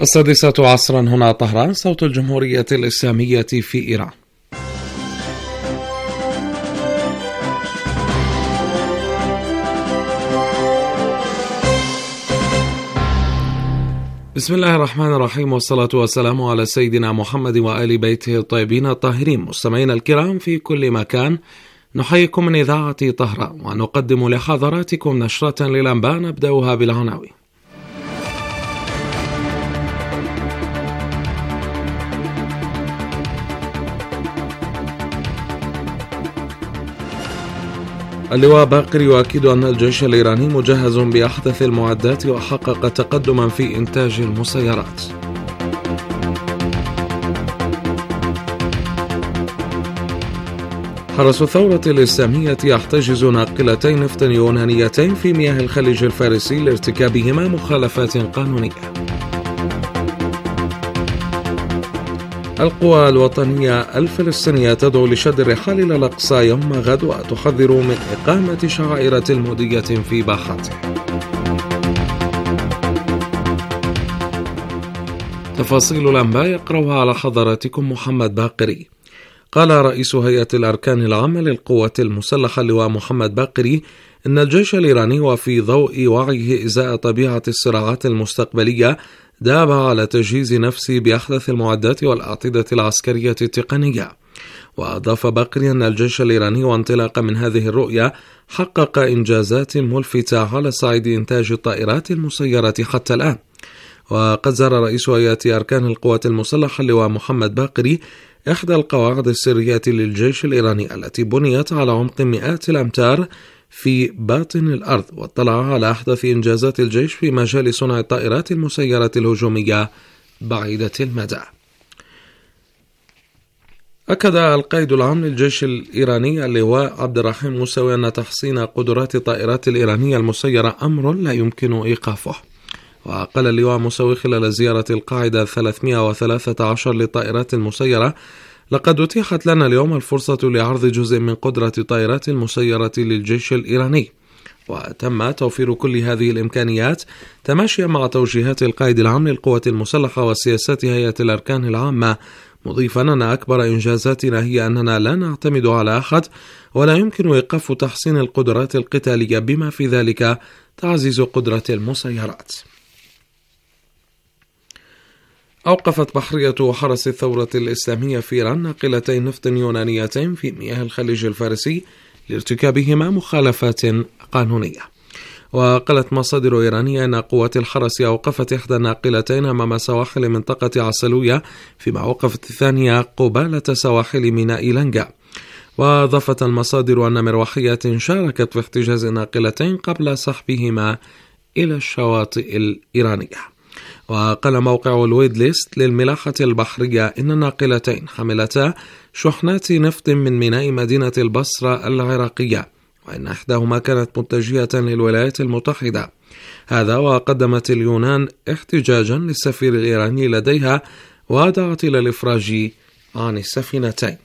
السادسة عصرا هنا طهران، صوت الجمهورية الإسلامية في إيران. بسم الله الرحمن الرحيم، والصلاة والسلام على سيدنا محمد وآل بيته الطيبين الطاهرين. مستمعينا الكرام في كل مكان، نحييكم من إذاعة طهران ونقدم لحضراتكم نشرة للأنباء نبدأها بالعناوين. اللواء باقر يؤكد أن الجيش الإيراني مجهز بأحدث المعدات وحقق تقدما في إنتاج المسيرات. حرس الثورة الإسلامية يحتجز ناقلتين نفط يونانيتين في مياه الخليج الفارسي لارتكابهما مخالفات قانونية. القوى الوطنية الفلسطينية تدعو لشد الرحال إلى الأقصى يوم غد وتحذر من إقامة شعائر تلمودية في باحته. تفاصيل الأنباء يقرأها على حضراتكم محمد باقري. قال رئيس هيئة الأركان العامة للقوات المسلحة اللواء محمد باقري إن الجيش الإيراني وفي ضوء وعيه إزاء طبيعة الصراعات المستقبلية داب على تجهيز نفسه بأحدث المعدات والأعتدة العسكرية التقنية. وأضاف باقري أن الجيش الإيراني وانطلاقا من هذه الرؤية حقق إنجازات ملفتة على صعيد إنتاج الطائرات المسيرة حتى الآن. وقد زار رئيس هيئة أركان القوات المسلحة اللواء محمد باقري إحدى القواعد السرية للجيش الإيراني التي بنيت على عمق مئات الأمتار في باطن الأرض، واطلع على أحدث إنجازات الجيش في مجال صنع الطائرات المسيرة الهجومية بعيدة المدى. أكد القائد العام للجيش الإيراني اللواء عبد الرحيم موسوي أن تحسين قدرات الطائرات الإيرانية المسيرة أمر لا يمكن إيقافه. وقال اللواء موسوي خلال زيارة القاعدة 313 للطائرات المسيرة: لقد أتيحت لنا اليوم الفرصة لعرض جزء من قدرة الطائرات المسيرة للجيش الإيراني، وتم توفير كل هذه الإمكانيات تماشيا مع توجيهات القائد العام للقوات المسلحة وسياسات هيئة الأركان العامة، مضيفا أن أكبر إنجازاتنا هي أننا لا نعتمد على أحد ولا يمكن إيقاف تحسين القدرات القتالية بما في ذلك تعزيز قدرة المسيرات. أوقفت بحرية حرس الثورة الإسلامية في إيران ناقلتين نفط يونانيتين في مياه الخليج الفارسي لارتكابهما مخالفات قانونية. وقالت مصادر إيرانية أن قوات الحرس أوقفت إحدى الناقلتين أمام سواحل منطقة عسلوية، فيما أوقفت الثانية قبالة سواحل ميناء لنجا. وأضافت المصادر أن مروحيات شاركت في احتجاز الناقلتين قبل سحبهما إلى الشواطئ الإيرانية. وقال موقع الويد ليست للملاحة البحرية إن الناقلتين حملتا شحنات نفط من ميناء مدينة البصرة العراقية، وإن إحداهما كانت متجهة للولايات المتحدة. هذا وقدمت اليونان احتجاجا للسفير الإيراني لديها ودعت إلى الإفراج عن السفينتين.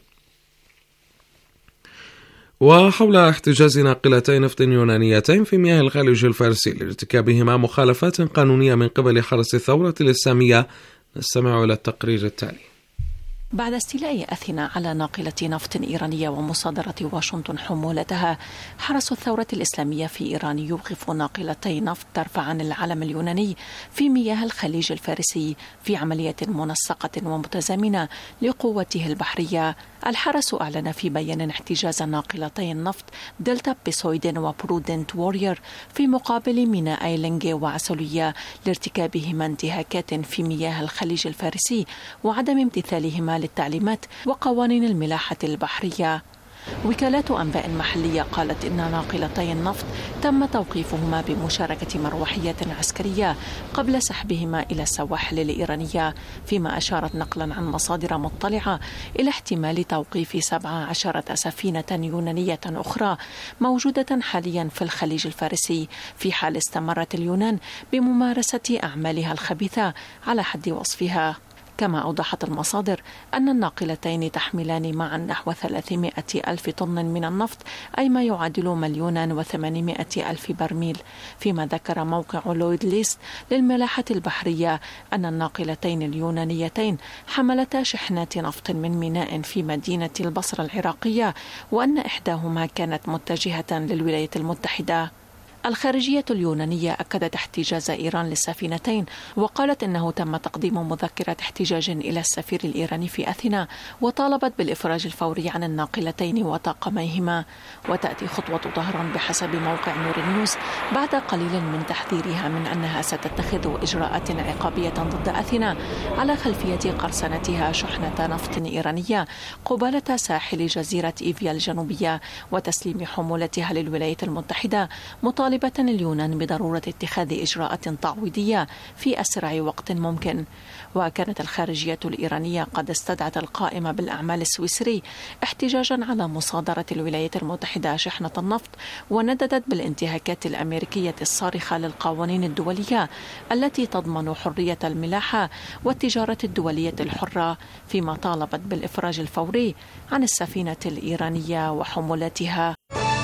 وحول احتجاز ناقلتين نفط يونانيتين في مياه الخليج الفارسي لارتكابهما مخالفات قانونية من قبل حرس الثورة الإسلامية، نستمع إلى التقرير التالي. بعد استيلاء أثينا على ناقلة نفط إيرانية ومصادرة واشنطن حمولتها، حرس الثورة الإسلامية في إيران يوقف ناقلتي نفط ترفعان العلم اليوناني في مياه الخليج الفارسي في عملية منسقة ومتزامنة لقوته البحرية. الحرس أعلن في بيان احتجاز ناقلتي النفط دلتا بيسويدن وبرودنت وورير في مقابل ميناء لنجي وعسلية لارتكابهما انتهاكات في مياه الخليج الفارسي وعدم امتثالهما للتعليمات وقوانين الملاحة البحرية. وكالات أنباء محلية قالت إن ناقلتي النفط تم توقيفهما بمشاركة مروحيات عسكرية قبل سحبهما إلى السواحل الإيرانية، فيما أشارت نقلا عن مصادر مطلعة إلى احتمال توقيف 17 سفينة يونانية أخرى موجودة حاليا في الخليج الفارسي في حال استمرت اليونان بممارسة أعمالها الخبيثة على حد وصفها. كما أوضحت المصادر أن الناقلتين تحملان معا نحو 300 ألف طن من النفط، أي ما يعادل 1,800,000 برميل. فيما ذكر موقع لويد ليست للملاحة البحرية أن الناقلتين اليونانيتين حملتا شحنات نفط من ميناء في مدينة البصرة العراقية، وأن إحداهما كانت متجهة للولايات المتحدة. الخارجية اليونانية أكدت احتجاز إيران للسفينتين، وقالت إنه تم تقديم مذكرة احتجاج إلى السفير الإيراني في أثينا، وطالبت بالإفراج الفوري عن الناقلتين وطاقميهما. وتأتي خطوة طهران بحسب موقع نور نيوز بعد قليل من تحذيرها من أنها ستتخذ إجراءات عقابية ضد أثينا على خلفية قرصنتها شحنة نفط إيرانية قبالة ساحل جزيرة إيفيا الجنوبية وتسليم حمولتها للولايات المتحدة، مطالبة اليونان بضرورة اتخاذ إجراءات تعويضية في أسرع وقت ممكن. وكانت الخارجية الإيرانية قد استدعت القائمة بالأعمال السويسري احتجاجا على مصادرة الولايات المتحدة شحنة النفط، ونددت بالانتهاكات الأمريكية الصارخة للقوانين الدولية التي تضمن حرية الملاحة والتجارة الدولية الحرة، فيما طالبت بالإفراج الفوري عن السفينة الإيرانية وحمولتها.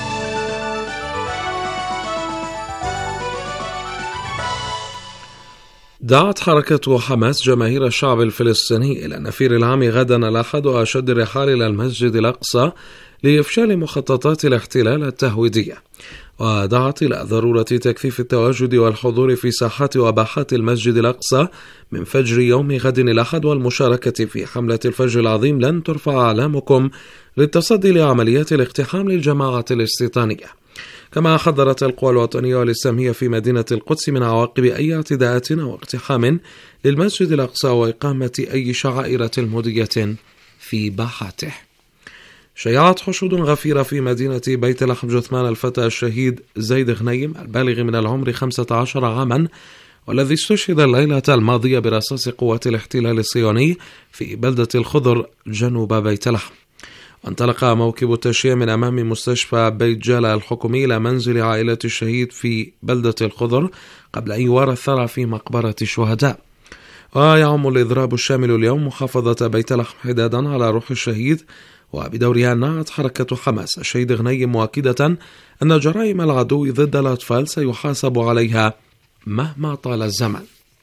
دعت حركة حماس جماهير الشعب الفلسطيني إلى النفير العام غدا الأحد وشد الرحال إلى المسجد الأقصى لإفشال مخططات الاحتلال التهويدية، ودعت إلى ضرورة تكثيف التواجد والحضور في ساحات وباحات المسجد الأقصى من فجر يوم غد الأحد، والمشاركة في حملة الفجر العظيم لن ترفع أعلامكم للتصدي لعمليات الاقتحام للجماعة الاستيطانية. كما حذرت القوى الوطنية والإسلامية في مدينة القدس من عواقب أي اعتداءات أو اقتحام للمسجد الأقصى وإقامة أي شعائر مضية في باحاته. شيعت حشود غفيرة في مدينة بيت لحم جثمان الفتى الشهيد زيد غنيم البالغ من العمر 15 عاما، والذي استشهد الليلة الماضية برصاص قوات الاحتلال الصهيوني في بلدة الخضر جنوب بيت لحم. وانطلق موكب التشييع من أمام مستشفى بيت جالة الحكومي إلى منزل عائلة الشهيد في بلدة الخضر قبل أن يوارى الثرى في مقبرة الشهداء. ويعم الإضراب الشامل اليوم محافظة بيت لحم حدادا على روح الشهيد، وبدورها نعت حركة حماس الشهيد غنيم مؤكدة أن جرائم العدو ضد الأطفال سيحاسب عليها مهما طال الزمن.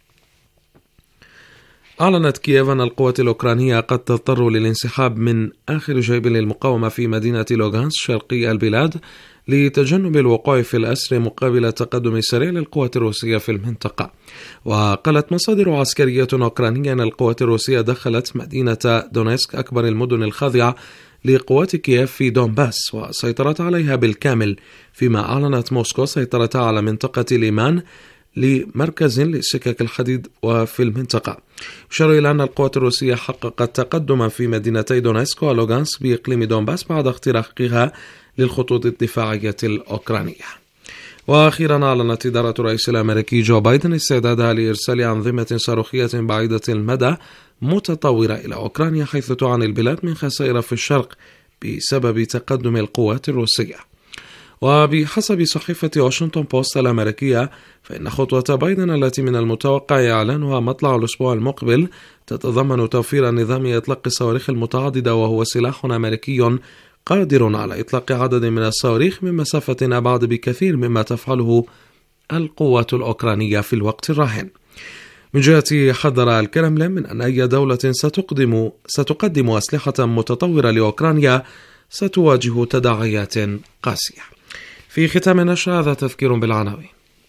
أعلنت كييف أن القوات الأوكرانية قد تضطر للانسحاب من آخر جيب للمقاومة في مدينة لوغانسك شرقي البلاد لتجنب الوقوع في الأسر مقابل التقدم السريع للقوات الروسية في المنطقة. وقالت مصادر عسكرية أوكرانية أن القوات الروسية دخلت مدينة دونيسك أكبر المدن الخاضعة لقوات كييف في دونباس وسيطرت عليها بالكامل، فيما أعلنت موسكو سيطرتها على منطقة ليمان لمركز لسكك الحديد وفي المنطقة. يشار إلى أن القوات الروسية حققت تقدما في مدينتي دونيسك ولوغانسك بإقليم دونباس بعد اختراقها للخطوط الدفاعية الأوكرانية. وأخيرا أعلنت إدارة الرئيس الأمريكي جو بايدن استعدادها لإرسال أنظمة صاروخية بعيدة المدى متطورة إلى أوكرانيا، حيث تعاني البلاد من خسائر في الشرق بسبب تقدم القوات الروسية. وبحسب صحيفة واشنطن بوست الأمريكية، فإن خطوة بايدن التي من المتوقع إعلانها مطلع الأسبوع المقبل تتضمن توفير نظام إطلاق الصواريخ المتعددة، وهو سلاح أمريكي قادر على إطلاق عدد من الصواريخ من مسافة أبعد بكثير مما تفعله القوات الأوكرانية في الوقت الراهن. من جهة حذر الكرملين من أن أي دولة ستقدم أسلحة متطورة لأوكرانيا ستواجه تداعيات قاسية. في ختام النشرة هذا تذكير بالعناوين.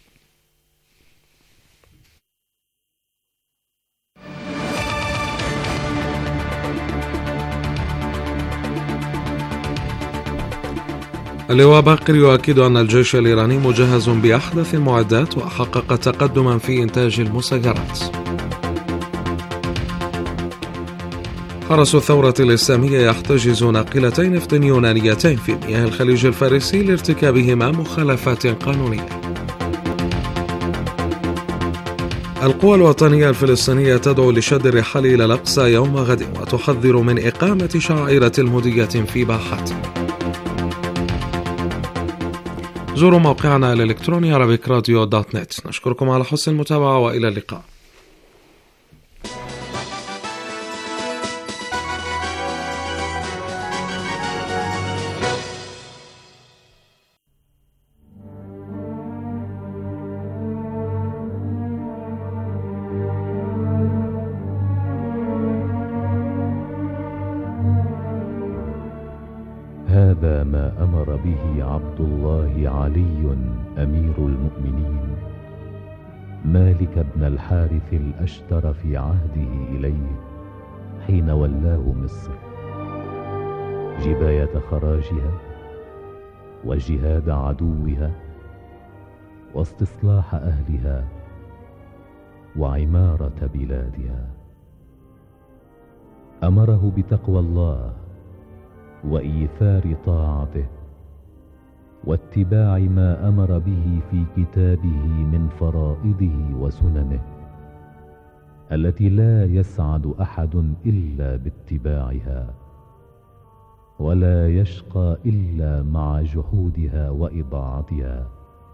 اللواء باقر يؤكد أن الجيش الإيراني مجهز بأحدث المعدات وحقق تقدما في إنتاج المسيرات. حرس الثورة الإسلامية يحتجز ناقلتين نفط يونانيتين في مياه الخليج الفارسي لارتكابهما مخالفات قانونية. القوى الوطنية الفلسطينية تدعو لشد الرحال إلى الأقصى يوم غد وتحذر من إقامة شعائر المضية في باحات. زوروا موقعنا الإلكتروني arabikradio.net. نشكركم على حسن المتابعة وإلى اللقاء. هذا ما أمر به عبد الله علي أمير المؤمنين مالك بن الحارث الأشتر في عهده إليه حين ولاه مصر، جباية خراجها وجهاد عدوها واستصلاح أهلها وعمارة بلادها. أمره بتقوى الله وإيثار طاعته واتباع ما أمر به في كتابه من فرائضه وسننه التي لا يسعد أحد إلا باتباعها ولا يشقى إلا مع جحودها وإضاعتها،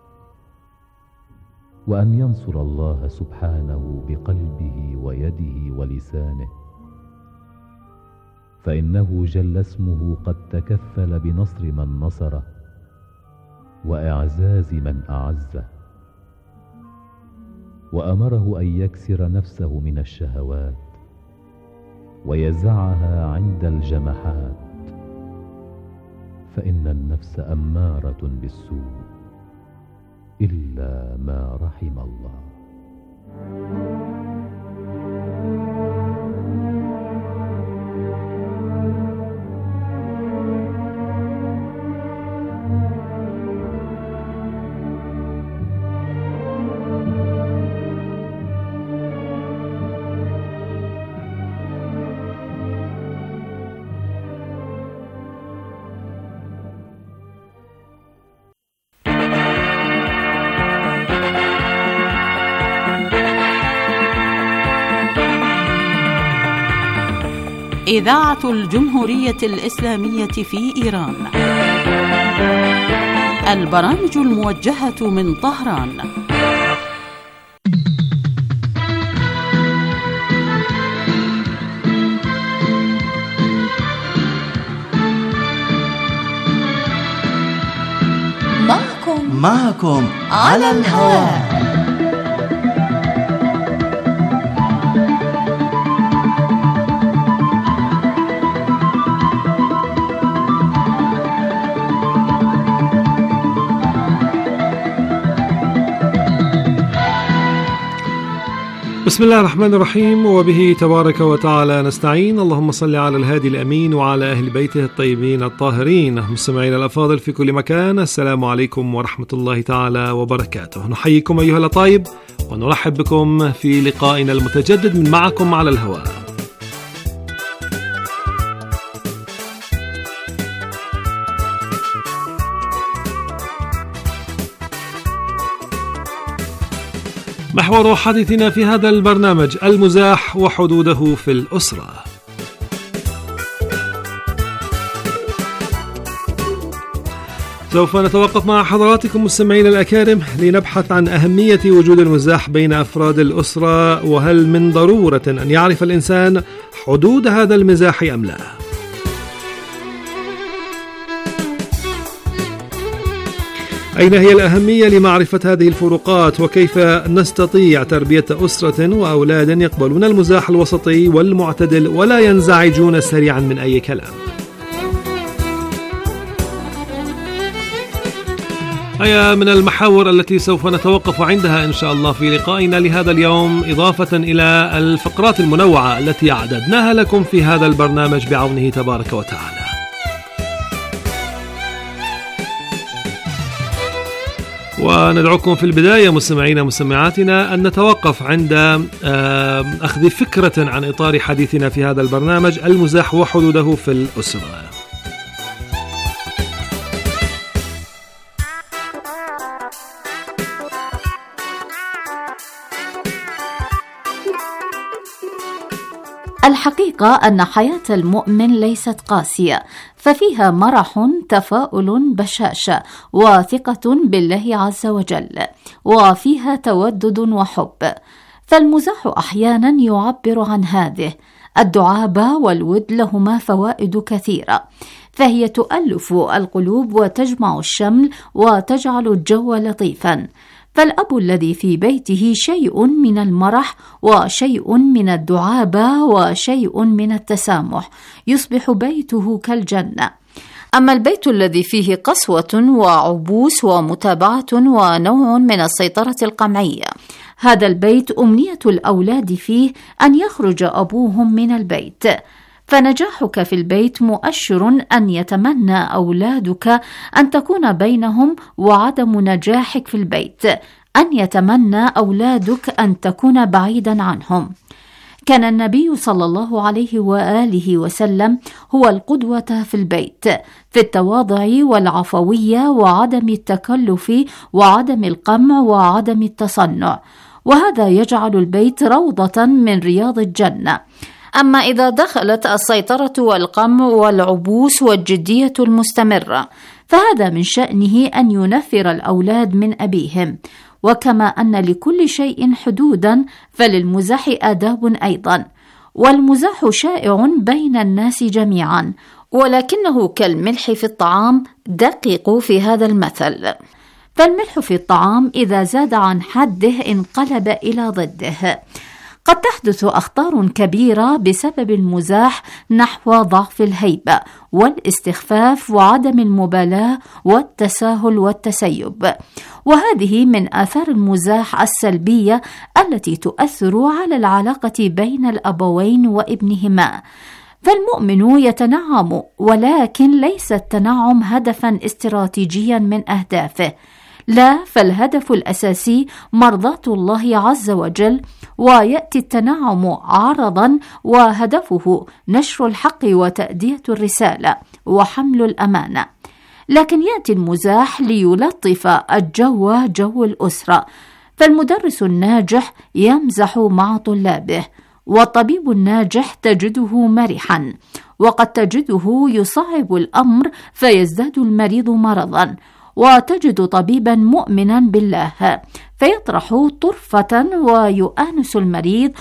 وأن ينصر الله سبحانه بقلبه ويده ولسانه، فإنه جل اسمه قد تكفل بنصر من نصره وإعزاز من أعزه. وأمره أن يكسر نفسه من الشهوات ويزعها عند الجمحات، فإن النفس أمارة بالسوء إلا ما رحم الله. إذاعة الجمهورية الإسلامية في إيران. البرامج الموجهة من طهران. معكم على الهواء. بسم الله الرحمن الرحيم، وبه تبارك وتعالى نستعين. اللهم صل على الهادي الأمين وعلى أهل بيته الطيبين الطاهرين. مستمعين الأفاضل في كل مكان، السلام عليكم ورحمة الله تعالى وبركاته. نحييكم أيها الأطايب ونرحب بكم في لقائنا المتجدد من معكم على الهواء. محور حديثنا في هذا البرنامج المزاح وحدوده في الأسرة. سوف نتوقف مع حضراتكم مستمعين الأكارم لنبحث عن أهمية وجود المزاح بين أفراد الأسرة، وهل من ضرورة أن يعرف الإنسان حدود هذا المزاح أم لا؟ أين هي الأهمية لمعرفة هذه الفروقات؟ وكيف نستطيع تربية أسرة وأولاد يقبلون المزاح الوسطي والمعتدل ولا ينزعجون سريعا من أي كلام؟ هي من المحاور التي سوف نتوقف عندها إن شاء الله في لقائنا لهذا اليوم، إضافة إلى الفقرات المنوعة التي أعددناها لكم في هذا البرنامج بعونه تبارك وتعالى. وندعوكم في البداية مستمعينا مستمعاتنا أن نتوقف عند أخذ فكرة عن إطار حديثنا في هذا البرنامج المزاح وحدوده في الأسرة. الحقيقة أن حياة المؤمن ليست قاسية، ففيها مرح، تفاؤل، بشاشة، وثقة بالله عز وجل، وفيها تودد وحب. فالمزاح أحيانا يعبر عن هذه. الدعابة والود لهما فوائد كثيرة، فهي تؤلف القلوب وتجمع الشمل وتجعل الجو لطيفا. فالأب الذي في بيته شيء من المرح وشيء من الدعابة وشيء من التسامح يصبح بيته كالجنة. أما البيت الذي فيه قسوة وعبوس ومتابعة ونوع من السيطرة القمعية، هذا البيت أمنية الأولاد فيه أن يخرج أبوهم من البيت، فنجاحك في البيت مؤشر أن يتمنى أولادك أن تكون بينهم، وعدم نجاحك في البيت أن يتمنى أولادك أن تكون بعيدا عنهم. كان النبي صلى الله عليه وآله وسلم هو القدوة في البيت، في التواضع والعفوية وعدم التكلف وعدم القمع وعدم التصنع، وهذا يجعل البيت روضة من رياض الجنة. أما إذا دخلت السيطرة والقمع والعبوس والجدية المستمرة، فهذا من شأنه أن ينفر الأولاد من أبيهم. وكما أن لكل شيء حدودا، فللمزاح آداب أيضا، والمزاح شائع بين الناس جميعا، ولكنه كالملح في الطعام دقيق في هذا المثل. فالملح في الطعام إذا زاد عن حده انقلب إلى ضده. قد تحدث أخطار كبيرة بسبب المزاح نحو ضعف الهيبة والاستخفاف وعدم المبالاة والتساهل والتسيب، وهذه من آثار المزاح السلبية التي تؤثر على العلاقة بين الأبوين وابنهما. فالمؤمن يتنعم، ولكن ليس التنعم هدفا استراتيجيا من أهدافه، لا، فالهدف الأساسي مرضاة الله عز وجل، ويأتي التنعم عرضا وهدفه نشر الحق وتأدية الرسالة وحمل الأمانة. لكن يأتي المزاح ليلطف الجو، جو الأسرة، فالمدرس الناجح يمزح مع طلابه، والطبيب الناجح تجده مرحا، وقد تجده يصعب الأمر فيزداد المريض مرضا، وتجد طبيبا مؤمنا بالله فيطرح طرفة ويؤانس المريض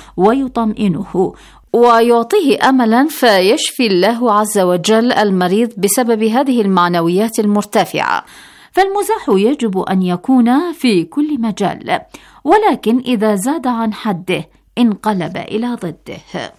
ويطمئنه ويعطيه أملا، فيشفي الله عز وجل المريض بسبب هذه المعنويات المرتفعة. فالمزاح يجب أن يكون في كل مجال، ولكن إذا زاد عن حده انقلب إلى ضده.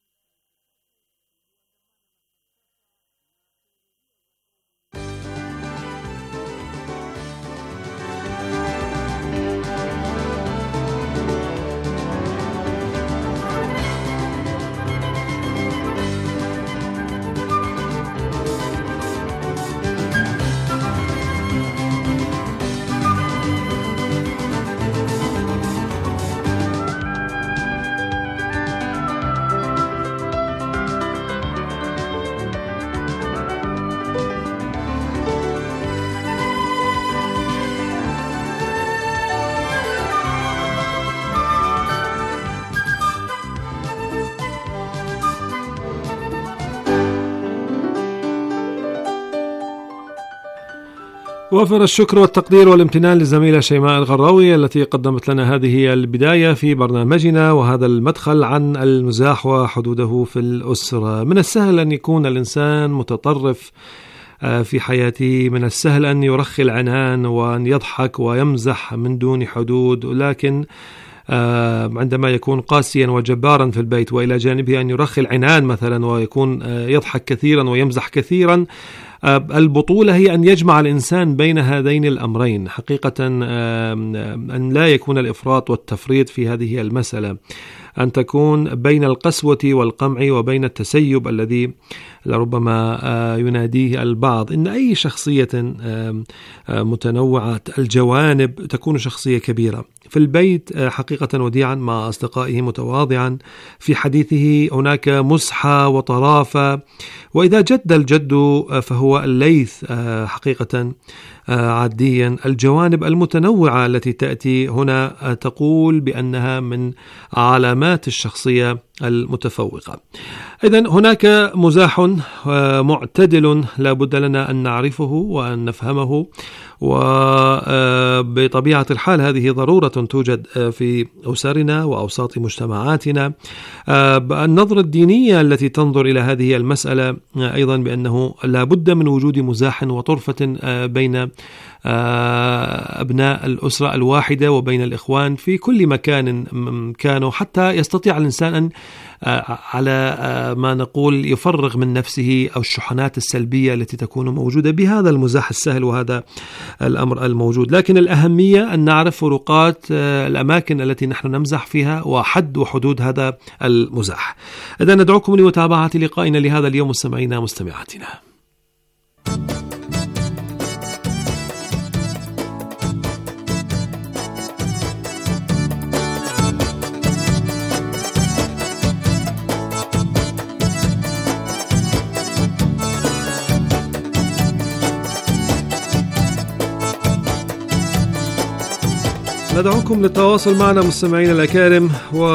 وافر الشكر والتقدير والامتنان للزميلة شيماء الغراوي التي قدمت لنا هذه البداية في برنامجنا، وهذا المدخل عن المزاح وحدوده في الأسرة. من السهل أن يكون الإنسان متطرف في حياته، من السهل أن يرخي العنان وأن يضحك ويمزح من دون حدود، ولكن عندما يكون قاسيا وجبارا في البيت، وإلى جانبه أن يرخي العنان مثلا ويكون يضحك كثيرا ويمزح كثيرا، البطولة هي أن يجمع الإنسان بين هذين الأمرين حقيقة، أن لا يكون الإفراط والتفريط في هذه المسألة، أن تكون بين القسوة والقمع وبين التسيب الذي لربما يناديه البعض. إن أي شخصية متنوعة الجوانب تكون شخصية كبيرة. في البيت حقيقة وديعا مع أصدقائه، متواضعا في حديثه، هناك مسحة وطرافة، وإذا جد الجد فهو الليث حقيقة عاديا. الجوانب المتنوعة التي تأتي هنا تقول بأنها من علامات الشخصية المتفوقة. إذن هناك مزاح معتدل لا بد لنا أن نعرفه وأن نفهمه، وبطبيعة الحال هذه ضرورة توجد في أسرنا وأوساط مجتمعاتنا. النظرة الدينية التي تنظر إلى هذه المسألة أيضا بأنه لا بد من وجود مزاح وطرفة بين أبناء الأسرة الواحدة وبين الإخوان في كل مكان كانوا، حتى يستطيع الإنسان أن على ما نقول يفرغ من نفسه أو الشحنات السلبية التي تكون موجودة بهذا المزاح السهل وهذا الأمر الموجود. لكن الأهمية أن نعرف فروقات الأماكن التي نحن نمزح فيها وحد وحدود هذا المزاح. إذا ندعوكم لمتابعة لقائنا لهذا اليوم مستمعينا مستمعاتنا. ندعوكم للتواصل معنا مستمعينا الأكارم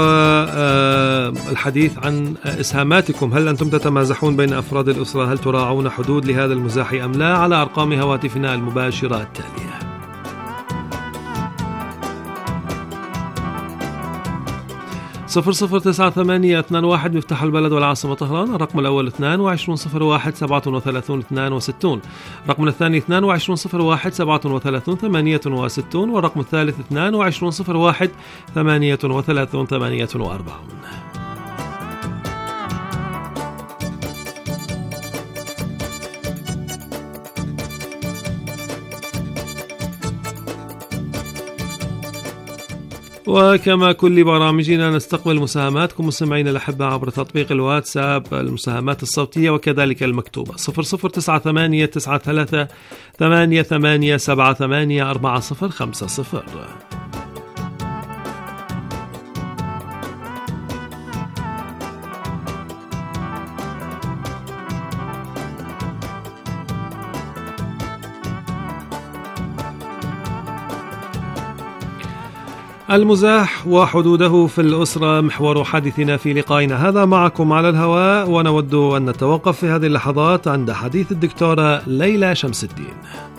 والحديث عن إسهاماتكم. هل أنتم تتمازحون بين أفراد الأسرة؟ هل تراعون حدود لهذا المزاح أم لا؟ على أرقام هواتفنا المباشرة التالية: 009821 مفتاح البلد والعاصمة طهران. الرقم الأول 2201 37 62، الرقم الثاني 2201 37 68، والرقم الثالث 2201 38 48. وكما كل برامجنا نستقبل مساهماتكم مستمعين الأحبة عبر تطبيق الواتساب، المساهمات الصوتية وكذلك المكتوبة 009893 8878 4050. المزاح وحدوده في الأسرة محور حديثنا في لقائنا هذا معكم على الهواء، ونود أن نتوقف في هذه اللحظات عند حديث الدكتورة ليلى شمس الدين.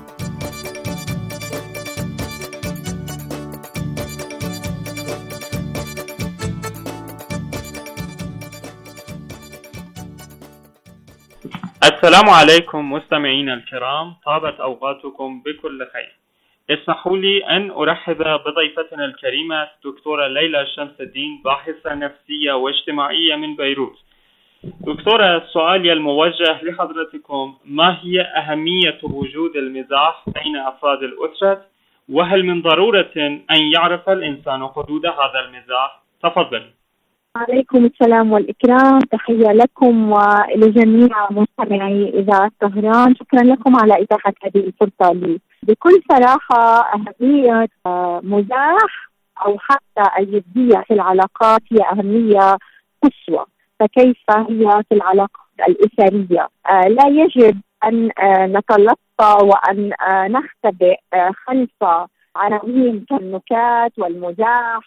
السلام عليكم مستمعينا الكرام، طابت أوقاتكم بكل خير. اسمحوا لي أن أرحب بضيفتنا الكريمة دكتورة ليلى شمس الدين، باحثة نفسية واجتماعية من بيروت. دكتورة، سؤالي الموجه لحضرتكم: ما هي أهمية وجود المزاح بين أفراد الأسرة؟ وهل من ضرورة أن يعرف الإنسان حدود هذا المزاح؟ تفضل. عليكم السلام والإكرام، تحية لكم ولجميع مستمعي إذاعة طهران. شكرا لكم على إتاحة هذه الفرصة لي. بكل صراحة أهمية مزاح أو حتى الجدية في العلاقات هي أهمية قصوى، فكيف هي في العلاقات الأسرية؟ لا يجب أن نتلطى وأن نختبئ خلف عناوين كالنكات والمزاح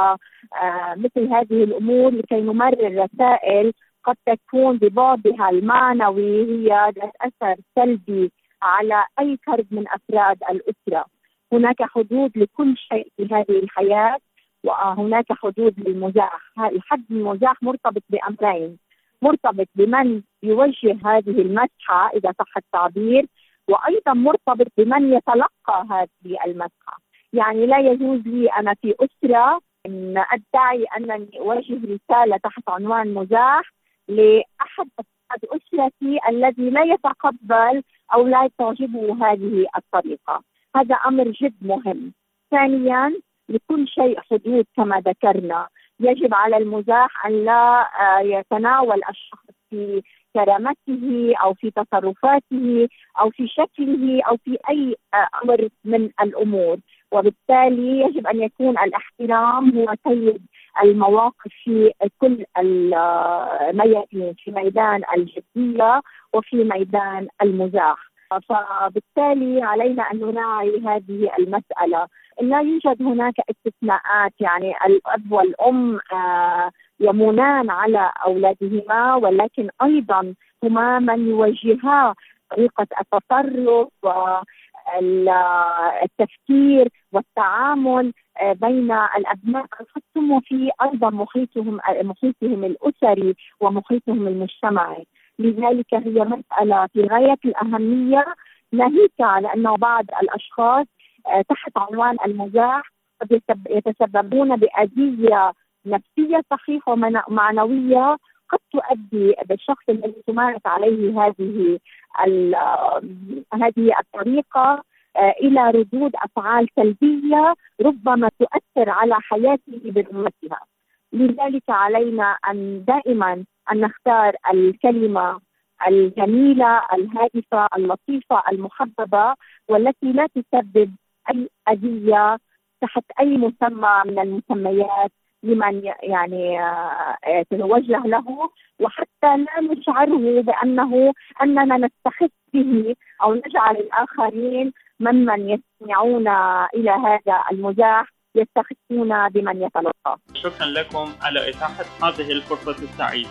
ومثل هذه الأمور لكي نمرر رسائل قد تكون ببعضها المعنوي هي ذات أثر سلبي على أي فرد من أفراد الأسرة. هناك حدود لكل شيء في هذه الحياة، وهناك حدود للمزاح. الحد المزاح مرتبط بأمرين: مرتبط بمن يوجه هذه المسحة إذا صح التعبير، وأيضا مرتبط بمن يتلقى هذه المسحة. يعني لا يجوز لي أنا في أسرة أن أدعي أنني أوجه رسالة تحت عنوان مزاح لأحد أفراد أسرتي الذي لا يتقبل أو لا تعجبه هذه الطريقة. هذا أمر جد مهم. ثانيا، لكل شيء حدود كما ذكرنا. يجب على المزاح أن لا يتناول الشخص في كرامته أو في تصرفاته أو في شكله أو في أي أمر من الأمور، وبالتالي يجب أن يكون الاحترام هو سيد المواقف في كل الميادين، في ميدان الجدية وفي ميدان المزاح. فبالتالي علينا أن نراعي هذه المسألة. لا يوجد هناك استثناءات، يعني الأب والأم يمونان على أولادهما، ولكن أيضا هما من يوجها طريقة التصرف والتفكير والتعامل بين الأبناء خصوصا وفي أيضا محيطهم الأسري ومحيطهم المجتمعي. لذلك هي مسألة في غاية الأهمية، ناهيك على أنه بعض الأشخاص تحت عنوان المزاح قد يتسببون بأذية نفسية صحيحة ومعنوية قد تؤدي بالشخص الذي تمارس عليه هذه الطريقة إلى ردود أفعال سلبية ربما تؤثر على حياته برمتها. لذلك علينا أن دائما أن نختار الكلمة الجميلة الهادفة اللطيفة المحببة، والتي لا تسبب أي أذية تحت أي مسمى من المسميات لمن يعني توجه له، وحتى لا نشعره أننا نستخف به أو نجعل الآخرين ممن يستمعون إلى هذا المزاح يستخفون بمن يتلقى. شكرا لكم على إتاحة هذه الفرصة السعيدة.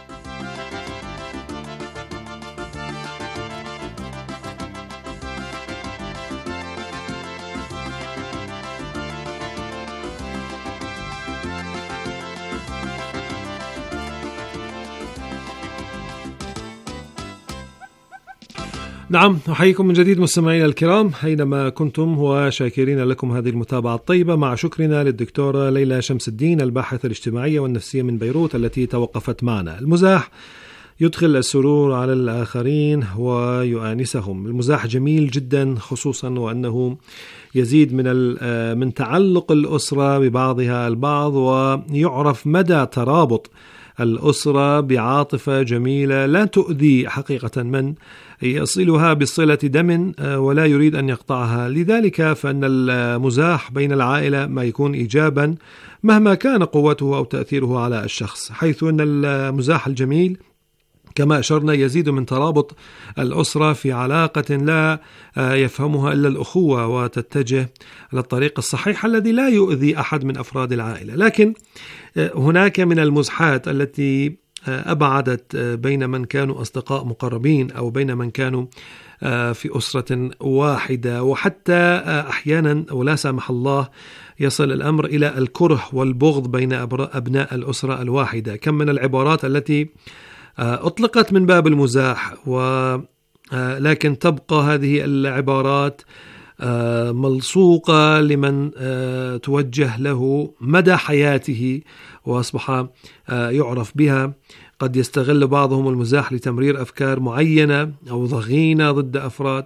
نعم، أحييكم من جديد مستمعينا الكرام أينما كنتم، وشاكرين لكم هذه المتابعة الطيبة، مع شكرنا للدكتورة ليلى شمس الدين الباحثة الاجتماعية والنفسية من بيروت التي توقفت معنا. المزاح يدخل السرور على الآخرين ويؤانسهم. المزاح جميل جدا، خصوصا وأنه يزيد من تعلق الأسرة ببعضها البعض، ويعرف مدى ترابط الأسرة بعاطفة جميلة لا تؤذي حقيقة من يصلها بصلة دم ولا يريد أن يقطعها. لذلك فإن المزاح بين العائلة ما يكون إيجابا مهما كان قوته أو تأثيره على الشخص، حيث أن المزاح الجميل كما أشرنا يزيد من ترابط الأسرة في علاقة لا يفهمها إلا الأخوة، وتتجه للطريق الصحيح الذي لا يؤذي أحد من أفراد العائلة. لكن هناك من المزحات التي أبعدت بين من كانوا أصدقاء مقربين أو بين من كانوا في أسرة واحدة، وحتى أحيانا ولا سامح الله يصل الأمر إلى الكره والبغض بين أبناء الأسرة الواحدة. كم من العبارات التي أطلقت من باب المزاح، ولكن تبقى هذه العبارات ملصوقة لمن توجه له مدى حياته وأصبح يعرف بها. قد يستغل بعضهم المزاح لتمرير أفكار معينة أو ضغينة ضد أفراد،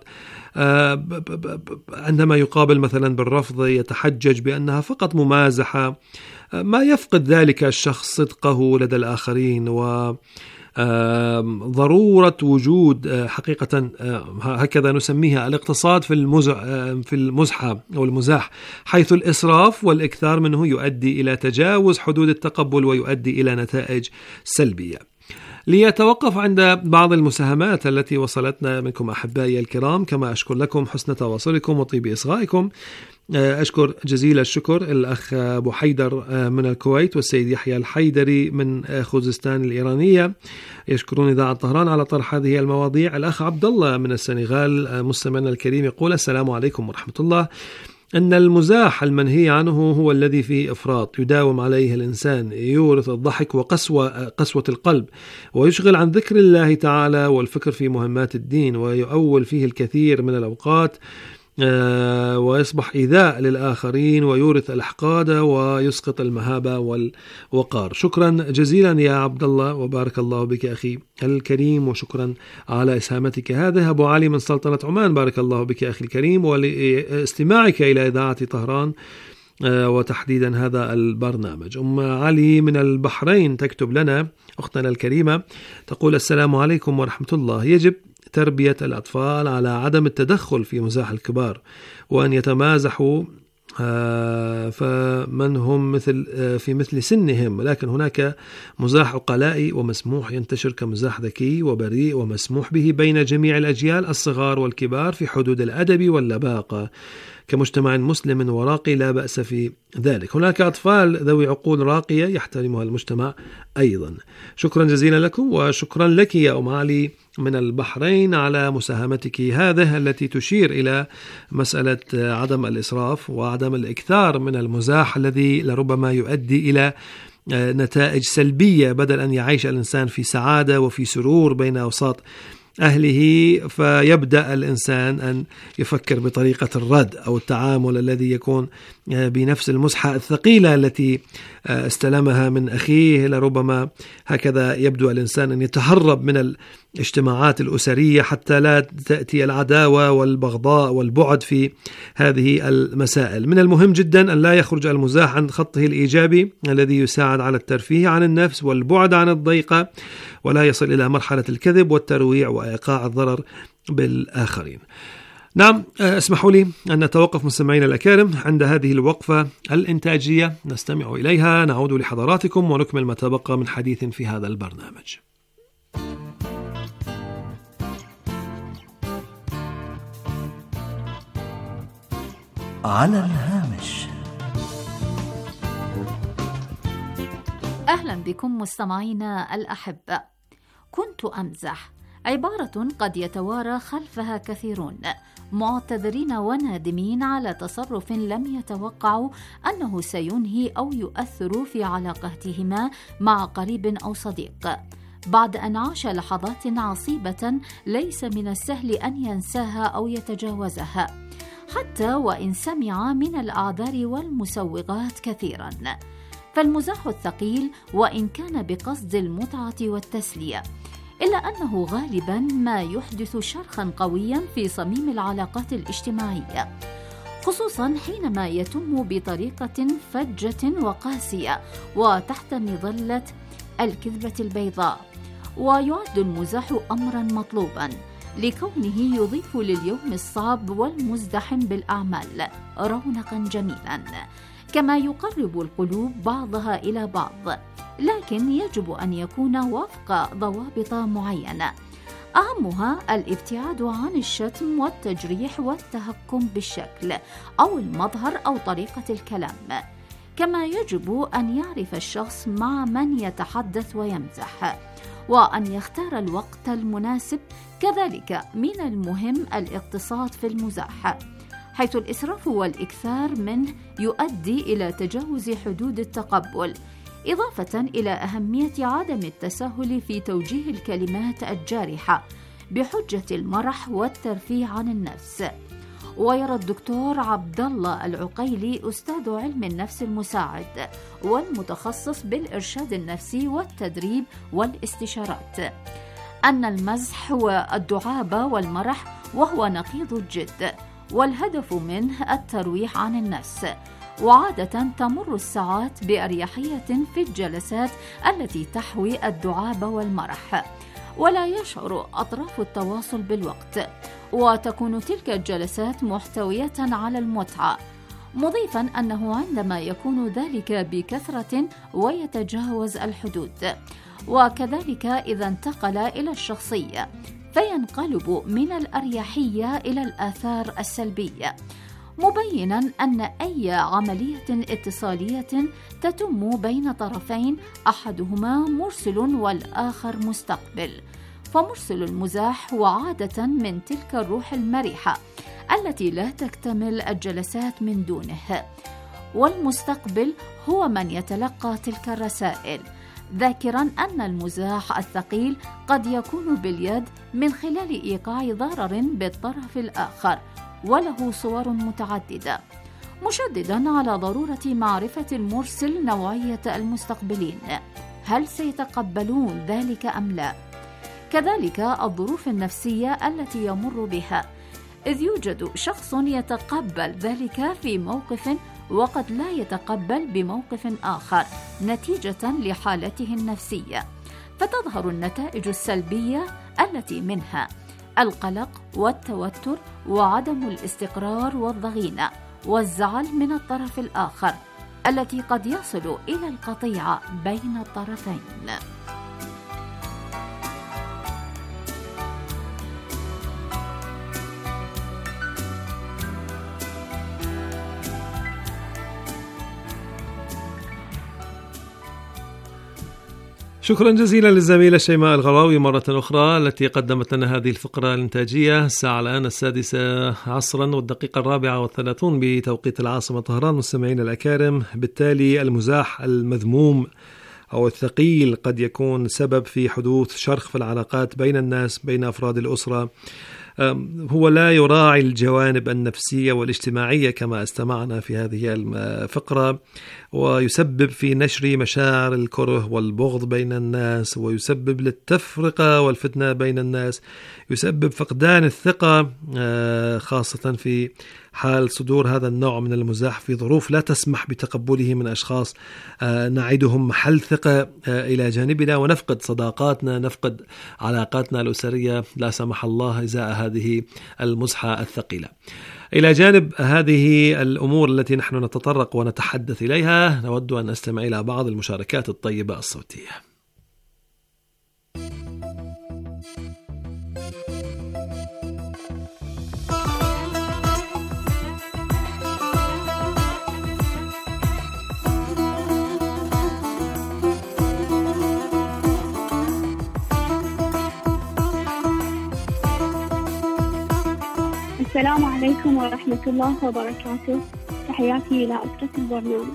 عندما يقابل مثلا بالرفض يتحجج بأنها فقط ممازحة، ما يفقد ذلك الشخص صدقه لدى الآخرين و ضرورة وجود حقيقة هكذا نسميها الاقتصاد في المزحة أو المزاح، حيث الإسراف والإكثار منه يؤدي إلى تجاوز حدود التقبل ويؤدي إلى نتائج سلبية. ليتوقف عند بعض المساهمات التي وصلتنا منكم أحبائي الكرام، كما أشكر لكم حسن تواصلكم وطيب إصغائكم. أشكر جزيل الشكر الأخ أبو حيدر من الكويت، والسيد يحيى الحيدري من خوزستان الإيرانية، يشكرون إذاعة طهران على طرح هذه المواضيع. الأخ عبد الله من السنغال مستمعنا الكريم يقول: السلام عليكم ورحمة الله. أن المزاح المنهي عنه هو الذي فيه إفراط يداوم عليه الإنسان، يورث الضحك وقسوة القلب، ويشغل عن ذكر الله تعالى والفكر في مهمات الدين، ويؤول فيه الكثير من الأوقات، ويصبح إيذاء للآخرين، ويورث الأحقاد ويسقط المهابة والوقار. شكرا جزيلا يا عبد الله، وبارك الله بك أخي الكريم، وشكرا على إسهامتك هذا. أبو علي من سلطنة عمان، بارك الله بك أخي الكريم ولاستماعك إلى إذاعة طهران وتحديدا هذا البرنامج. أم علي من البحرين تكتب لنا أختنا الكريمة، تقول: السلام عليكم ورحمة الله. يجب تربية الأطفال على عدم التدخل في مزاح الكبار، وأن يتمازحوا فمن هم في مثل سنهم، لكن هناك مزاح عقلائي ومسموح ينتشر كمزاح ذكي وبريء ومسموح به بين جميع الأجيال الصغار والكبار في حدود الأدب واللباقة كمجتمع مسلم وراقي، لا بأس في ذلك. هناك أطفال ذوي عقول راقية يحترمها المجتمع أيضا. شكرا جزيلا لكم، وشكرا لك يا أم علي من البحرين على مساهمتك هذه التي تشير إلى مسألة عدم الإسراف وعدم الإكثار من المزاح الذي لربما يؤدي إلى نتائج سلبية، بدل أن يعيش الإنسان في سعادة وفي سرور بين أوساط أهله، فيبدأ الإنسان أن يفكر بطريقة الرد أو التعامل الذي يكون بنفس المزحة الثقيلة التي استلمها من أخيه. لربما هكذا يبدو الإنسان أن يتهرب من الاجتماعات الأسرية حتى لا تأتي العداوة والبغضاء والبعد في هذه المسائل. من المهم جدا أن لا يخرج المزاح عن خطه الإيجابي الذي يساعد على الترفيه عن النفس والبعد عن الضيقة، ولا يصل إلى مرحلة الكذب والترويع وإيقاع الضرر بالآخرين. نعم، اسمحوا لي أن نتوقف مستمعينا الأكارم عند هذه الوقفة الإنتاجية نستمع إليها، نعود لحضراتكم ونكمل ما تبقى من حديث في هذا البرنامج. على الهامش. أهلا بكم مستمعينا الأحبة. كنت أمزح، عبارة قد يتوارى خلفها كثيرون معتذرين ونادمين على تصرف لم يتوقعوا أنه سينهي أو يؤثر في علاقتهما مع قريب أو صديق، بعد أن عاش لحظات عصيبة ليس من السهل أن ينساها أو يتجاوزها، حتى وإن سمع من الأعذار والمسوغات كثيرا. فالمزاح الثقيل وإن كان بقصد المتعة والتسلية، إلا أنه غالبا ما يحدث شرخا قويا في صميم العلاقات الاجتماعية، خصوصا حينما يتم بطريقة فجة وقاسية وتحت مظلة الكذبة البيضاء. ويعد المزاح أمرا مطلوبا لكونه يضيف لليوم الصعب والمزدحم بالأعمال رونقا جميلا، كما يقرب القلوب بعضها إلى بعض، لكن يجب أن يكون وفق ضوابط معينة، أهمها الابتعاد عن الشتم والتجريح والتهكم بالشكل أو المظهر أو طريقة الكلام. كما يجب أن يعرف الشخص مع من يتحدث ويمزح، وأن يختار الوقت المناسب. كذلك من المهم الاقتصاد في المزاح، حيث الإسراف والإكثار منه يؤدي إلى تجاوز حدود التقبل، إضافة إلى أهمية عدم التساهل في توجيه الكلمات الجارحة بحجة المرح والترفيه عن النفس. ويرى الدكتور عبد الله العقيلي أستاذ علم النفس المساعد والمتخصص بالإرشاد النفسي والتدريب والاستشارات أن المزح والدعابة والمرح وهو نقيض الجد، والهدف منه الترويح عن النفس. وعادة تمر الساعات بأريحية في الجلسات التي تحوي الدعابة والمرح، ولا يشعر أطراف التواصل بالوقت، وتكون تلك الجلسات محتوية على المتعة، مضيفا أنه عندما يكون ذلك بكثرة ويتجاوز الحدود، وكذلك إذا انتقل إلى الشخصية فينقلب من الأريحية إلى الآثار السلبية، مبينا أن أي عملية اتصالية تتم بين طرفين أحدهما مرسل والآخر مستقبل، فمرسل المزاح هو عادة من تلك الروح المرحة التي لا تكتمل الجلسات من دونه، والمستقبل هو من يتلقى تلك الرسائل، ذاكرا أن المزاح الثقيل قد يكون باليد من خلال إيقاع ضرر بالطرف الآخر، وله صور متعددة، مشددا على ضرورة معرفة المرسل نوعية المستقبلين، هل سيتقبلون ذلك أم لا؟ كذلك الظروف النفسية التي يمر بها، إذ يوجد شخص يتقبل ذلك في موقف وقد لا يتقبل بموقف آخر نتيجة لحالته النفسية، فتظهر النتائج السلبية التي منها القلق والتوتر وعدم الاستقرار والضغينة والزعل من الطرف الآخر، التي قد يصل إلى القطيعة بين الطرفين. شكرا جزيلا للزميلة شيماء الغراوي مرة أخرى التي قدمت لنا هذه الفقرة الإنتاجية. الساعة الآن 6 عصرا والدقيقة 34 بتوقيت العاصمة طهران. مستمعين الأكارم، بالتالي المزاح المذموم أو الثقيل قد يكون سبب في حدوث شرخ في العلاقات بين الناس، بين أفراد الأسرة، هو لا يراعي الجوانب النفسية والاجتماعية كما استمعنا في هذه الفقرة، ويسبب في نشر مشاعر الكره والبغض بين الناس، ويسبب للتفرقة والفتنة بين الناس، يسبب فقدان الثقة خاصة في حال صدور هذا النوع من المزاح في ظروف لا تسمح بتقبله من أشخاص نعدهم محل ثقة إلى جانبنا، ونفقد صداقاتنا، نفقد علاقاتنا الأسرية لا سمح الله إزاء هذه المزحة الثقيلة. إلى جانب هذه الأمور التي نحن نتطرق ونتحدث إليها، نود أن نستمع إلى بعض المشاركات الطيبة الصوتية. السلام عليكم ورحمة الله وبركاته. تحياتي إلى أسرة البرنامج.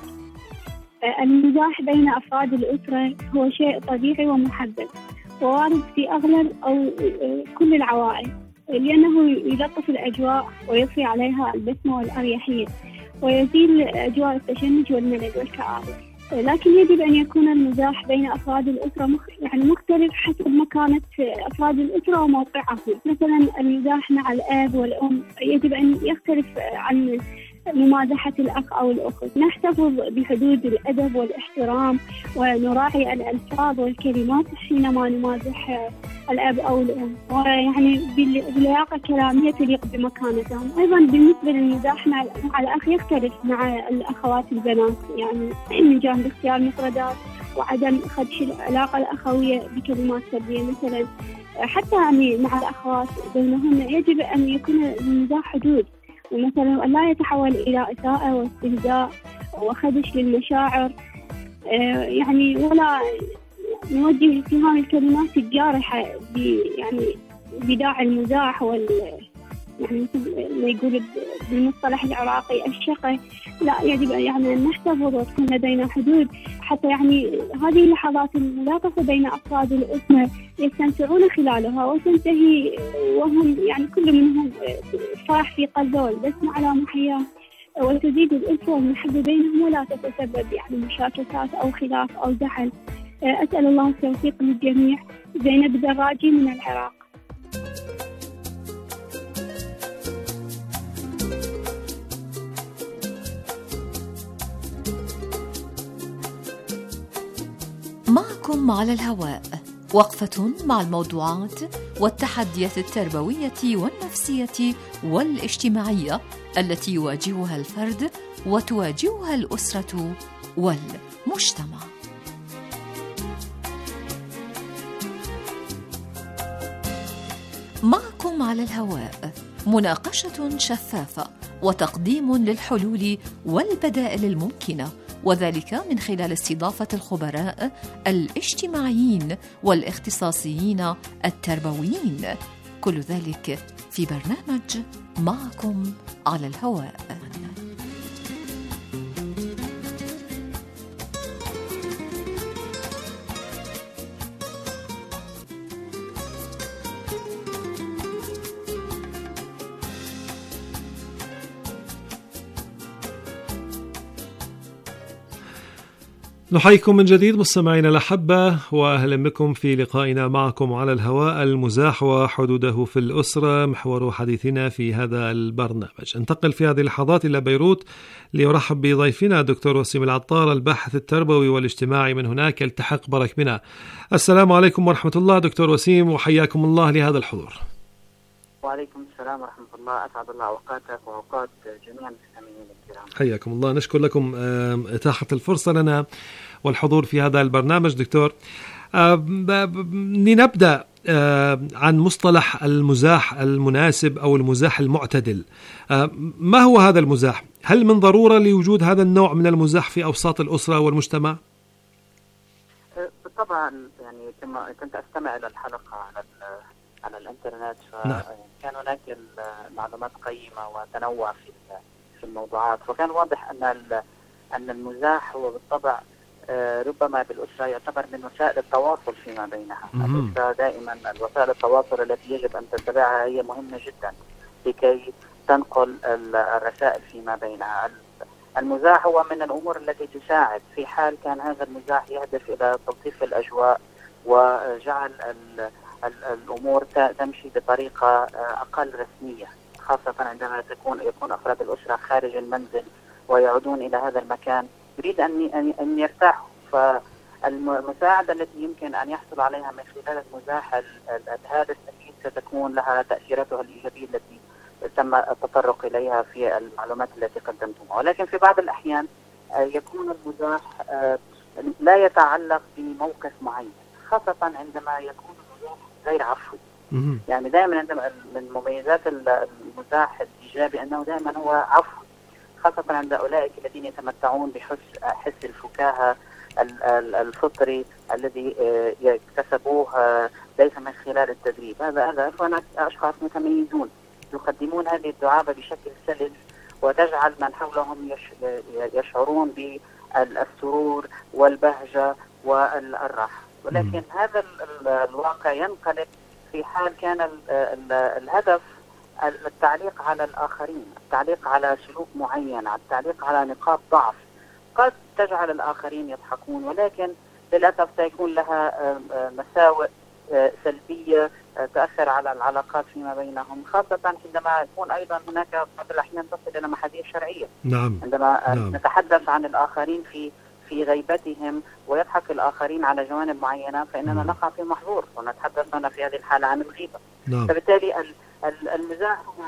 المزاح بين أفراد الأسرة هو شيء طبيعي ومحبب ووارد في أغلب أو كل العوائل، لأنه يلطف الأجواء ويضفي عليها البسمة والأريحية ويزيل أجواء التشنج والملل والكآبة. لكن يجب أن يكون المزاح بين أفراد الأسرة مختلف حسب مكانة أفراد الأسرة وموقعهم. مثلا المزاح مع الأب والأم يجب أن يختلف عن ممازحة الأخ أو الأخت. نحتفظ بحدود الأدب والاحترام ونراعي الألفاظ والكلمات حينما نمازح الأب أو الأم، ويعني بلياقة كلامية تليق بمكانتهم. أيضا بالنسبة للمزاح مع الأخ يختلف مع الأخوات البنات، يعني من جانب اختيار مفردات وعدم خدش العلاقة الأخوية بكلمات سلبية مثلا. حتى يعني مع الأخوات بينهن يجب أن يكون المزاح حدود، ومثلا لا يتحول إلى إساءة واستهزاء وخدش للمشاعر، يعني ولا نوجه اتهام الكلمات الجارحة يعني بداعي المزاح يعني مثل ما يقول بالمصطلح العراقي الشقة. لا، يجب يعني أن نحتفظ وتكون لدينا حدود، حتى يعني هذه اللحظات الملاطفة بين أفراد الأسرة يستمتعون خلالها وتنتهي وهم يعني كل منهم فرح في قلبه والبسمة على محياه، وتزيد الألفة والمحبة بينهم ولا تتسبب يعني مشاكسات أو خلاف أو زعل. أسأل الله التوفيق للجميع. زينب دراجي من العراق. معكم على الهواء، وقفة مع الموضوعات والتحديات التربوية والنفسية والاجتماعية التي يواجهها الفرد وتواجهها الأسرة والمجتمع. معكم على الهواء مناقشة شفافة وتقديم للحلول والبدائل الممكنة، وذلك من خلال استضافة الخبراء الاجتماعيين والاختصاصيين التربويين. كل ذلك في برنامج معكم على الهواء. نحييكم من جديد مستمعينا الأحبة، وأهلا بكم في لقائنا معكم على الهواء. المزاح وحدوده في الأسرة محور حديثنا في هذا البرنامج. انتقل في هذه اللحظات إلى بيروت ليرحب بضيفنا دكتور وسيم العطار، الباحث التربوي والاجتماعي من هناك، يلتحق برك بنا. السلام عليكم ورحمة الله دكتور وسيم، وحياكم الله لهذا الحضور. وعليكم السلام ورحمة الله. أسعد الله أوقاتك وأوقات جميع المستمعين الكرام. حياكم الله. نشكر لكم إتاحة الفرصة لنا والحضور في هذا البرنامج. دكتور، لنبدأ عن مصطلح المزاح المناسب أو المزاح المعتدل. ما هو هذا المزاح؟ هل من ضرورة لوجود هذا النوع من المزاح في أوساط الأسرة والمجتمع؟ طبعا، يعني كما كنت أستمع إلى الحلقة على الانترنت، فكان هناك معلومات قيمة وتنوع في الموضوعات، وكان واضح أن المزاح هو بالطبع ربما بالأسرة يعتبر من وسائل التواصل فيما بينها. الأسرة دائما الوسائل التواصل التي يجب أن تتبعها هي مهمة جدا لكي تنقل الرسائل فيما بينها. المزاح هو من الأمور التي تساعد في حال كان هذا المزاح يهدف إلى تلطيف الأجواء وجعل الأمور تمشي بطريقة أقل رسمية، خاصة عندما يكون أفراد الأسرة خارج المنزل ويعودون إلى هذا المكان يريد أن يرتاحوا. فالمساعدة التي يمكن أن يحصل عليها من خلال المزاح هذا أكيد ستكون لها تأثيراتها الإيجابية التي تم التطرق إليها في المعلومات التي قدمتمها. ولكن في بعض الأحيان يكون المزاح لا يتعلق بموقف معين، خاصة عندما يكون المزاح غير عفوي. يعني دائما عندما من مميزات المزاح الإيجابي أنه دائما هو عفوي، خاصة عند أولئك الذين يتمتعون بحس الفكاهة الفطري الذي يكتسبوه ليس من خلال التدريب. هذا هناك أشخاص متميزون يقدمون هذه الدعابة بشكل سلس وتجعل من حولهم يشعرون بالسرور والبهجة والراحة. ولكن هذا الواقع ينقلب في حال كان الهدف التعليق على الآخرين، التعليق على سلوك معين، التعليق على نقاط ضعف قد تجعل الآخرين يضحكون، ولكن للأسف سيكون لها مساوئ سلبية تأثر على العلاقات فيما بينهم، خاصة عندما يكون أيضا هناك بعض الأحيان تصل إلى محاذير شرعية. نعم. عندما نتحدث عن الآخرين في غيبتهم ويضحك الآخرين على جوانب معينة فإننا نقع في محظور، ونتحدث هنا في هذه الحالة عن الغيبة. فبالتالي المزاح هو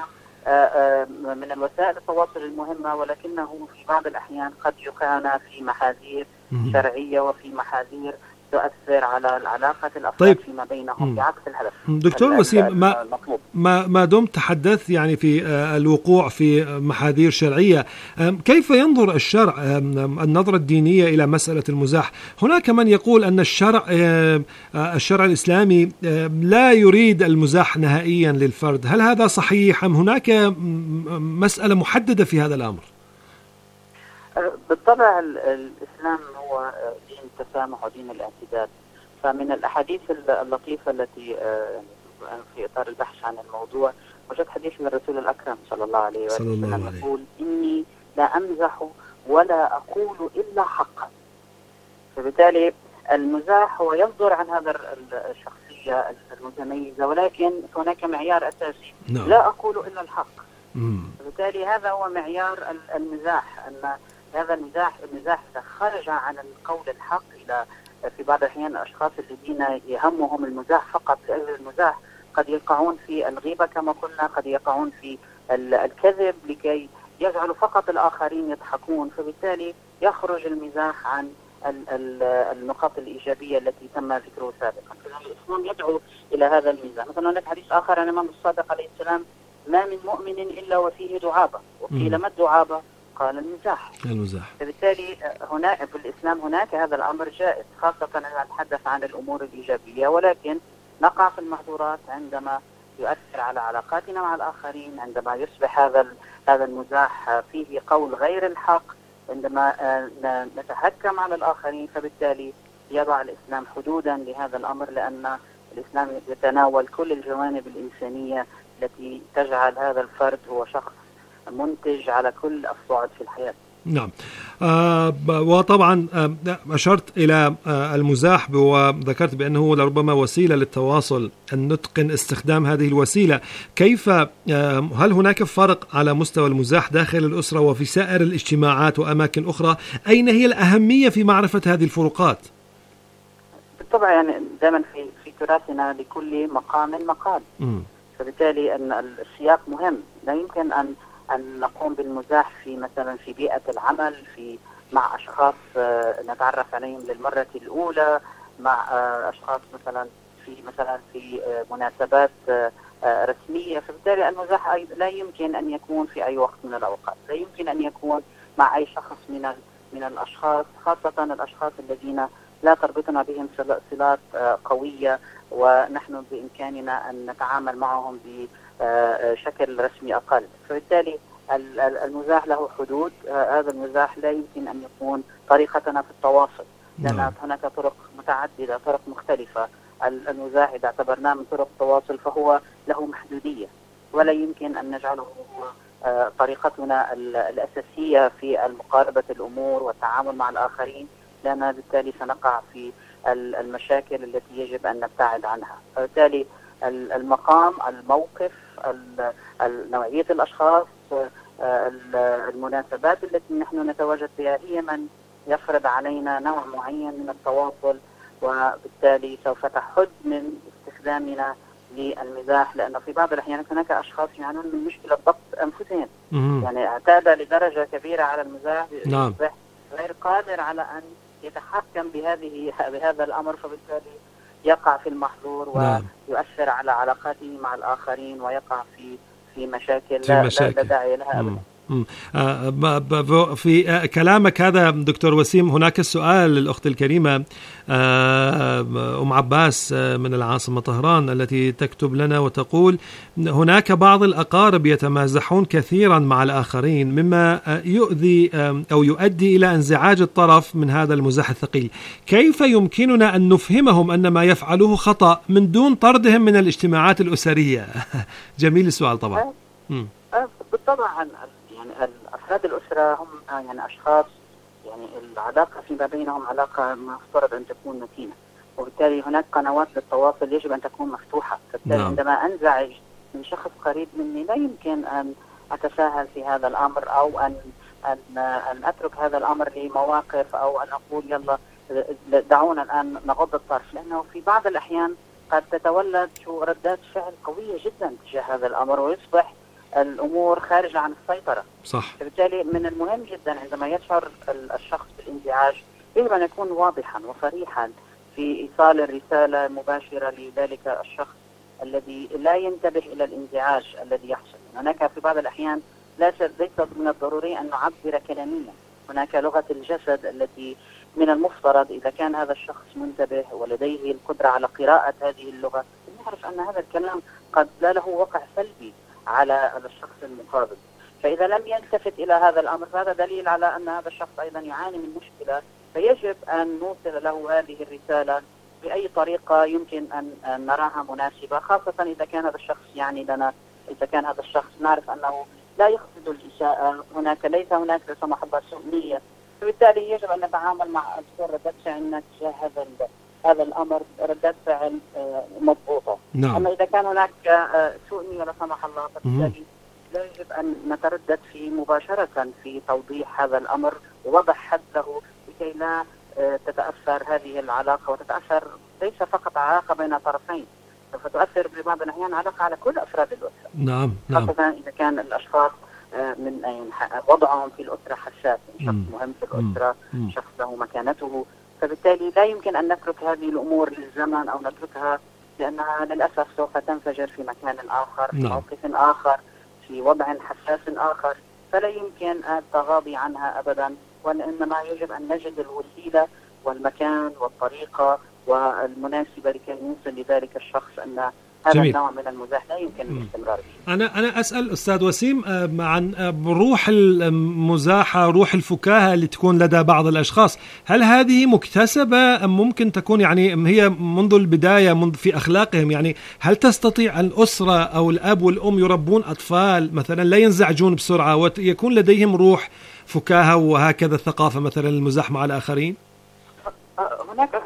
من الوسائل التواصل المهمة، ولكنه في بعض الأحيان قد يكون في محاذير شرعية وفي محاذير تؤثر على العلاقة الأفراد فيما بينهم بعكس الهدف. دكتور وسيم، ما دمت تحدث يعني في الوقوع في محاذير شرعية، كيف ينظر الشرع النظرة الدينية إلى مسألة المزاح؟ هناك من يقول أن الشرع الإسلامي لا يريد المزاح نهائيا للفرد، هل هذا صحيح أم هناك مسألة محددة في هذا الأمر؟ بالطبع الإسلام هو دين التسامح ودين الاعتدال. فمن الأحاديث اللطيفة التي في إطار البحث عن الموضوع وجدت حديث من الرسول الأكرم صلى الله عليه وسلم يقول: إني لا أمزح ولا أقول إلا حقا. فبالتالي المزاح هو يصدر عن هذا الشخصية المتميزة، ولكن هناك معيار أساسي: لا أقول إلا الحق. فبالتالي هذا هو معيار المزاح، أن هذا المزاح إذا خرج عن القول الحق إلى في بعض الأحيان الأشخاص الذين يهمهم المزاح فقط لأجل المزاح قد يقعون في الغيبة كما قلنا، قد يقعون في الكذب لكي يجعلوا فقط الآخرين يضحكون. فبالتالي يخرج المزاح عن النقاط الإيجابية التي تم ذكره سابقا. الإسلام يدعو إلى هذا المزاح. مثلا هناك حديث آخر عن الإمام الصادق عليه السلام: ما من مؤمن إلا وفيه دعابة. وقيل: ما الدعابة؟ قال: المزاح. فبالتالي هنا في الإسلام هناك هذا الأمر جائز، خاصة إذا نتحدث عن الأمور الإيجابية، ولكن نقع في المحظورات عندما يؤثر على علاقاتنا مع الآخرين، عندما يصبح هذا المزاح فيه قول غير الحق، عندما نتهكم على الآخرين. فبالتالي يضع الإسلام حدودا لهذا الأمر، لأن الإسلام يتناول كل الجوانب الإنسانية التي تجعل هذا الفرد هو شخص منتج على كل الصعد في الحياة. نعم. وطبعا أشرت إلى المزاح وذكرت بأنه لربما وسيلة للتواصل، أن نتقن استخدام هذه الوسيلة. كيف هل هناك فرق على مستوى المزاح داخل الأسرة وفي سائر الاجتماعات وأماكن أخرى؟ أين هي الأهمية في معرفة هذه الفروقات؟ بالطبع يعني دائما في تراثنا لكل مقام مقال. فبالتالي أن السياق مهم. لا يمكن أن نقوم بالمزاح في مثلا في بيئة العمل، مع أشخاص نتعرف عليهم للمرة الأولى، مع أشخاص مثلا في مناسبات رسمية. فبالتالي المزاح لا يمكن أن يكون في أي وقت من الأوقات، لا يمكن أن يكون مع أي شخص من الأشخاص، خاصة الأشخاص الذين لا تربطنا بهم صلات قوية ونحن بإمكاننا أن نتعامل معهم بشكل رسمي أقل. فبالتالي المزاح له حدود. هذا المزاح لا يمكن أن يكون طريقتنا في التواصل. لأن هناك طرق متعددة، طرق مختلفة. المزاح إذا اعتبرناه من طرق التواصل فهو له محدودية، ولا يمكن أن نجعله طريقتنا الأساسية في مقاربة الأمور والتعامل مع الآخرين، لأن بالتالي سنقع في المشاكل التي يجب أن نبتعد عنها. فبالتالي المقام، الموقف، نوعية الأشخاص، المناسبات التي نحن نتواجد فيها هي من يفرض علينا نوع معين من التواصل، وبالتالي سوف تحد من استخدامنا للمزاح، لأنه في بعض الأحيان هناك أشخاص يعانون من مشكلة ضبط أنفسهم. يعني اعتاد لدرجة كبيرة على المزاح، غير قادر على أن يتحكم بهذا الأمر، فبالتالي يقع في المحظور ويؤثر على علاقاته مع الآخرين، ويقع في مشاكل لا داعي لها أبدا. في كلامك هذا دكتور وسيم هناك السؤال للأخت الكريمة أم عباس من العاصمة طهران التي تكتب لنا وتقول: هناك بعض الأقارب يتمازحون كثيرا مع الآخرين مما يؤذي أو يؤدي إلى انزعاج الطرف من هذا المزاح الثقيل، كيف يمكننا أن نفهمهم أن ما يفعلوه خطأ من دون طردهم من الاجتماعات الأسرية؟ جميل السؤال طبعا. بالطبع يعني أفراد الأسرة هم يعني أشخاص، يعني العلاقة فيما بينهم علاقة مفترض أن تكون متينة، وبالتالي هناك قنوات للتواصل يجب أن تكون مفتوحة. فبالتالي عندما أنزعج من شخص قريب مني لا يمكن أن أتساهل في هذا الأمر، أو أن أترك هذا الأمر لمواقف، أو أن أقول يلا دعونا الآن نغض الطرف، لأنه في بعض الأحيان قد تتولد ردات فعل قوية جدا تجاه هذا الأمر، ويصبح الأمور خارجة عن السيطرة. صح. فبالتالي من المهم جدا عندما يشعر الشخص بالانزعاج يجب أن يكون واضحا وصريحا في إيصال الرسالة مباشرة لذلك الشخص الذي لا ينتبه إلى الانزعاج الذي يحصل. هناك في بعض الأحيان ليس من الضروري أن نعبر كلاميا، هناك لغة الجسد التي من المفترض إذا كان هذا الشخص منتبه ولديه القدرة على قراءة هذه اللغة نعرف أن هذا الكلام قد لا له وقع سلبي على الشخص المقابل. فإذا لم يلتفت إلى هذا الأمر فهذا دليل على أن هذا الشخص أيضا يعاني من مشكلة، فيجب أن نوصل له هذه الرسالة بأي طريقة يمكن أن نراها مناسبة، خاصة إذا كان هذا الشخص يعني لنا، إذا كان هذا الشخص نعرف أنه لا يقصد الإساءة، ليس هناك لا سمح الله سوء نية، فبالتالي يجب أن نتعامل مع ردات فعلنا تجاه هذا الأمر ردات فعل مضبوطة. أما إذا كان هناك سوء نية لا سمح الله فبالتالي لا يجب أن نتردد مباشرة في توضيح هذا الأمر ووضع حد له لكي لا تتأثر هذه العلاقة، وتتأثر ليس فقط علاقة بين طرفين، سوف تؤثر ببعض الأحيان علاقة على كل أفراد الأسرة. نعم. خاصة إذا كان الأشخاص من وضعهم في الأسرة حساس، شخص مهم في الأسرة، شخص له مكانته، فبالتالي لا يمكن أن نترك هذه الأمور للزمن أو نتركها، لأنها للأسف سوف تنفجر في مكان آخر، في موقف آخر، في وضع حساس آخر، فلا يمكن التغاضي عنها أبدا، وإنما يجب أن نجد الوسيلة والمكان والطريقة والمناسبة لكي نوصل لذلك الشخص أن هذا النوع من المزاح لا يمكن الاستمرار فيه. أنا أسأل أستاذ وسيم عن روح المزاحة، روح الفكاهة اللي تكون لدى بعض الأشخاص، هل هذه مكتسبة أم ممكن تكون يعني هي منذ البداية في أخلاقهم؟ يعني هل تستطيع الأسرة أو الأب والأم يربون أطفال مثلا لا ينزعجون بسرعة ويكون لديهم روح فكاهة وهكذا ثقافة مثلا المزاح مع الآخرين؟ هناك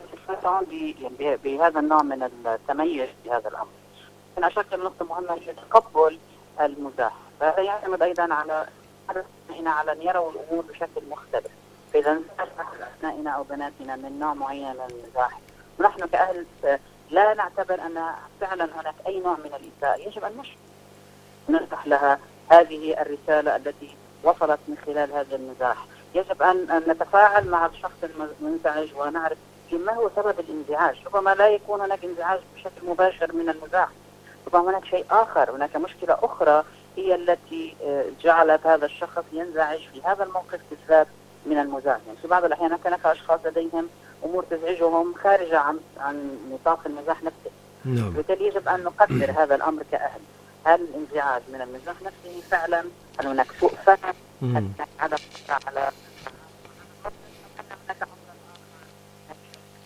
بهذا النوع من التميز بهذا الأمر. أنا أشكل نقطة مهمة هي تقبل المزاح، فهذا يعتمد أيضا على أن يروا الأمور بشكل مختلف. فإذا نزعج أبنائنا أو بناتنا من نوع معين من المزاح ونحن كأهل لا نعتبر أن فعلا هناك أي نوع من الإساءة، يجب أن نشرح لها هذه الرسالة التي وصلت من خلال هذا المزاح. يجب أن نتفاعل مع الشخص المنزعج ونعرف ما هو سبب الانزعاج. ربما لا يكون هناك انزعاج بشكل مباشر من المزاح، ربما هناك شيء آخر، هناك مشكلة أخرى هي التي جعلت هذا الشخص ينزعج في هذا الموقف بالذات من المزاح. يعني في بعض الأحيان هناك أشخاص لديهم أمور تزعجهم خارجة عن نطاق المزاح نفسه. بالتالي يجب أن نقدر هذا الأمر كأهل. هل الانزعاج من المزاح نفسه فعلا؟ هل هناك سوء فهم؟ هل هناك عدم على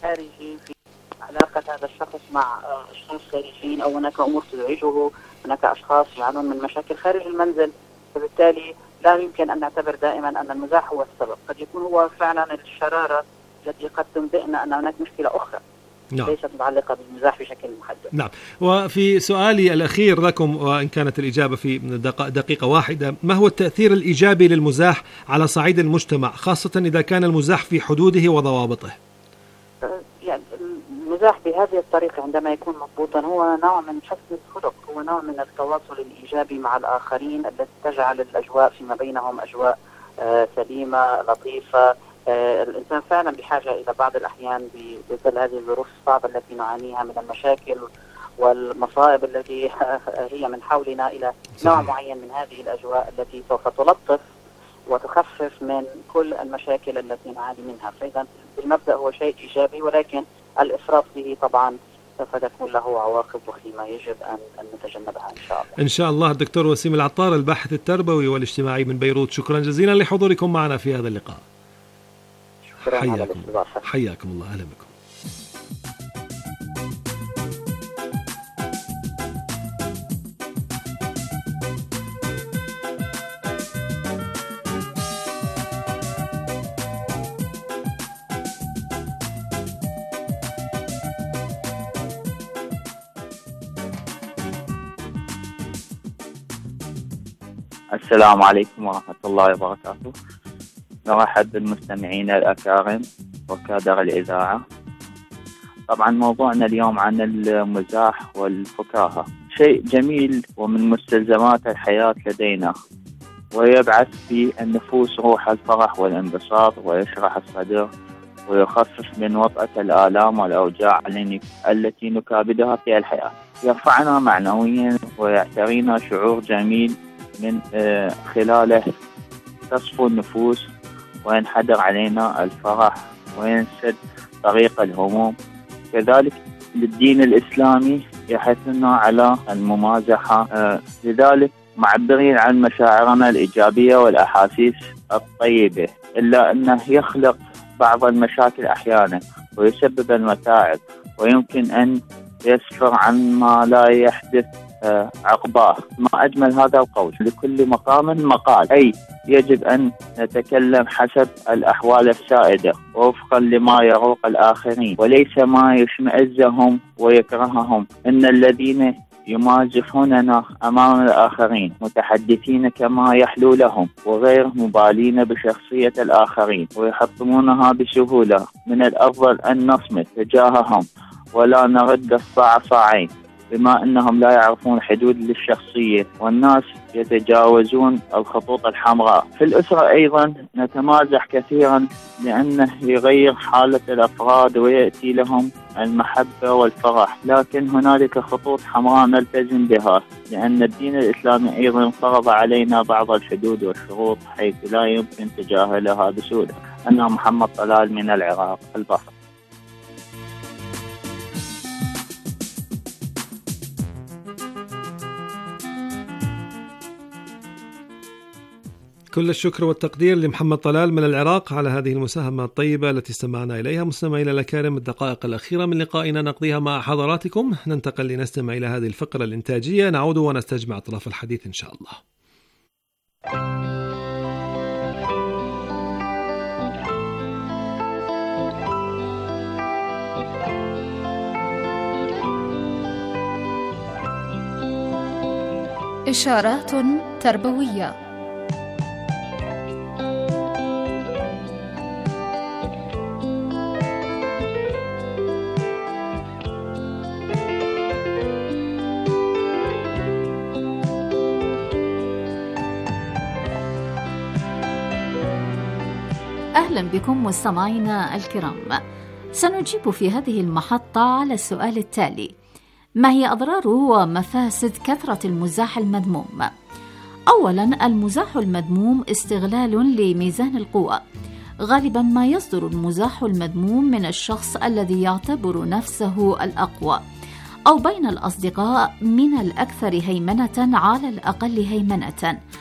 خارجي في علاقة هذا الشخص مع أشخاص خارجيين، أو هناك أمور تزعجه، هناك أشخاص يعانون من مشاكل خارج المنزل، فبالتالي لا يمكن أن نعتبر دائما أن المزاح هو السبب. قد يكون هو فعلا الشرارة التي قد تنبئنا أن هناك مشكلة أخرى ليست متعلقة بالمزاح بشكل محدد. نعم. وفي سؤالي الأخير لكم، وإن كانت الإجابة في دقيقة واحدة، ما هو التأثير الإيجابي للمزاح على صعيد المجتمع، خاصة إذا كان المزاح في حدوده وضوابطه؟ يعني المزاح بهذه الطريقة عندما يكون مضبوطا هو نوع من حسن الخلق، هو نوع من التواصل الإيجابي مع الآخرين التي تجعل الأجواء فيما بينهم أجواء سليمة لطيفة. الإنسان فعلا بحاجة إلى بعض الأحيان بظل هذه الظروف الصعبة التي نعانيها من المشاكل والمصائب التي هي من حولنا، إلى نوع معين من هذه الأجواء التي سوف تلطف وتخفف من كل المشاكل التي نعاني منها. فإذا بالمبدأ هو شيء إيجابي، ولكن الإفراط به طبعا سوف تكون له عواقب وخيمة يجب أن نتجنبها إن شاء الله. إن شاء الله. الدكتور وسيم العطار، الباحث التربوي والاجتماعي من بيروت، شكرا جزيلا لحضوركم معنا في هذا اللقاء. حياكم الله. أهلا بكم. السلام عليكم ورحمة الله وبركاته. نرحب بالمستمعين الأكارم وكادر الإذاعة. طبعا موضوعنا اليوم عن المزاح والفكاهة، شيء جميل ومن مستلزمات الحياة لدينا، ويبعث في النفوس روح الفرح والانبساط، ويشرح الصدر، ويخفف من وطأة الآلام والأوجاع التي نكابدها في الحياة. يرفعنا معنويا ويعترينا شعور جميل من خلاله تصفو النفوس، وينحدر علينا الفرح، وينسد طريق الهموم. كذلك للدين الإسلامي يحثنا على الممازحة، لذلك معبرين عن مشاعرنا الإيجابية والأحاسيس الطيبة، إلا أنه يخلق بعض المشاكل أحيانا ويسبب المتاعب، ويمكن أن يسفر عن ما لا يحدث عقباه. ما أجمل هذا القول: لكل مقام مقال، أي يجب أن نتكلم حسب الأحوال السائدة ووفقا لما يروق الآخرين، وليس ما يشمئزهم ويكرههم. إن الذين يمازحوننا أمام الآخرين متحدثين كما يحلو لهم، وغير مبالين بشخصية الآخرين، ويحطمونها بسهولة. من الأفضل أن نصمت تجاههم ولا نرد الصاع صاعين، بما أنهم لا يعرفون حدود للشخصية، والناس يتجاوزون الخطوط الحمراء. في الأسرة أيضا نتمازح كثيرا، لأنه يغير حالة الأفراد ويأتي لهم المحبة والفرح، لكن هنالك خطوط حمراء نلتزم بها، لأن الدين الإسلامي أيضا فرض علينا بعض الحدود والشروط حيث لا يمكن تجاهلها بسهولة. أنا محمد طلال من العراق البحر. كل الشكر والتقدير لمحمد طلال من العراق على هذه المساهمة الطيبة التي استمعنا إليها. مستمعينا الأكارم، الدقائق الأخيرة من لقائنا نقضيها مع حضراتكم. ننتقل لنستمع إلى هذه الفقرة الإنتاجية، نعود ونستجمع أطراف الحديث إن شاء الله. إشارات تربوية. أهلا بكم مستمعينا الكرام. سنجيب في هذه المحطة على السؤال التالي: ما هي أضرار ومفاسد كثرة المزاح المذموم؟ أولا، المزاح المذموم استغلال لميزان القوى. غالبا ما يصدر المزاح المذموم من الشخص الذي يعتبر نفسه الأقوى، أو بين الأصدقاء من الأكثر هيمنة على الأقل هيمنة،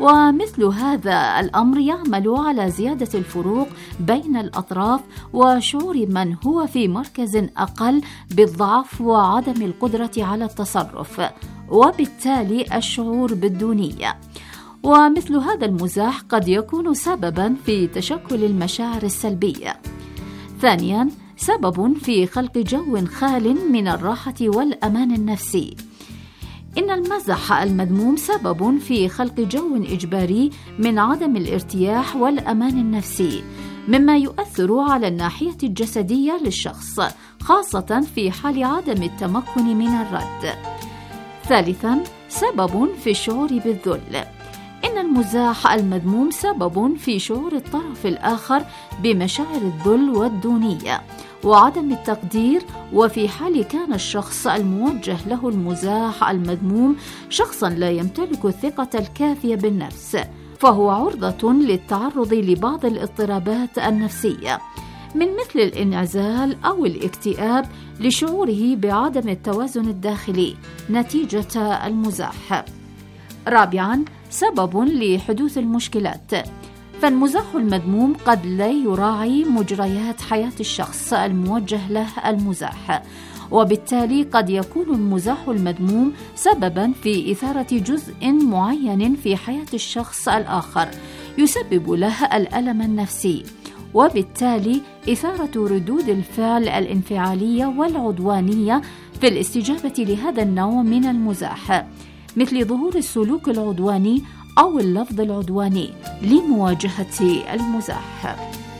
ومثل هذا الأمر يعمل على زيادة الفروق بين الأطراف وشعور من هو في مركز أقل بالضعف وعدم القدرة على التصرف، وبالتالي الشعور بالدونية. ومثل هذا المزاح قد يكون سببا في تشكل المشاعر السلبية. ثانيا، سبب في خلق جو خال من الراحة والأمان النفسي. إن المزح المذموم سبب في خلق جو إجباري من عدم الارتياح والأمان النفسي، مما يؤثر على الناحية الجسدية للشخص، خاصة في حال عدم التمكن من الرد. ثالثا، سبب في الشعور بالذل. إن المزاح المذموم سبب في شعور الطرف الآخر بمشاعر الذل والدونية وعدم التقدير، وفي حال كان الشخص الموجه له المزاح المذموم شخصا لا يمتلك الثقة الكافية بالنفس، فهو عرضة للتعرض لبعض الاضطرابات النفسية من مثل الانعزال أو الاكتئاب لشعوره بعدم التوازن الداخلي نتيجة المزاح. رابعا، سبب لحدوث المشكلات. فالمزاح المذموم قد لا يراعي مجريات حياة الشخص الموجه له المزاح، وبالتالي قد يكون المزاح المذموم سببا في إثارة جزء معين في حياة الشخص الآخر يسبب له الألم النفسي، وبالتالي إثارة ردود الفعل الانفعالية والعدوانية في الاستجابة لهذا النوع من المزاح، مثل ظهور السلوك العدواني أو اللفظ العدواني لمواجهة المزاح.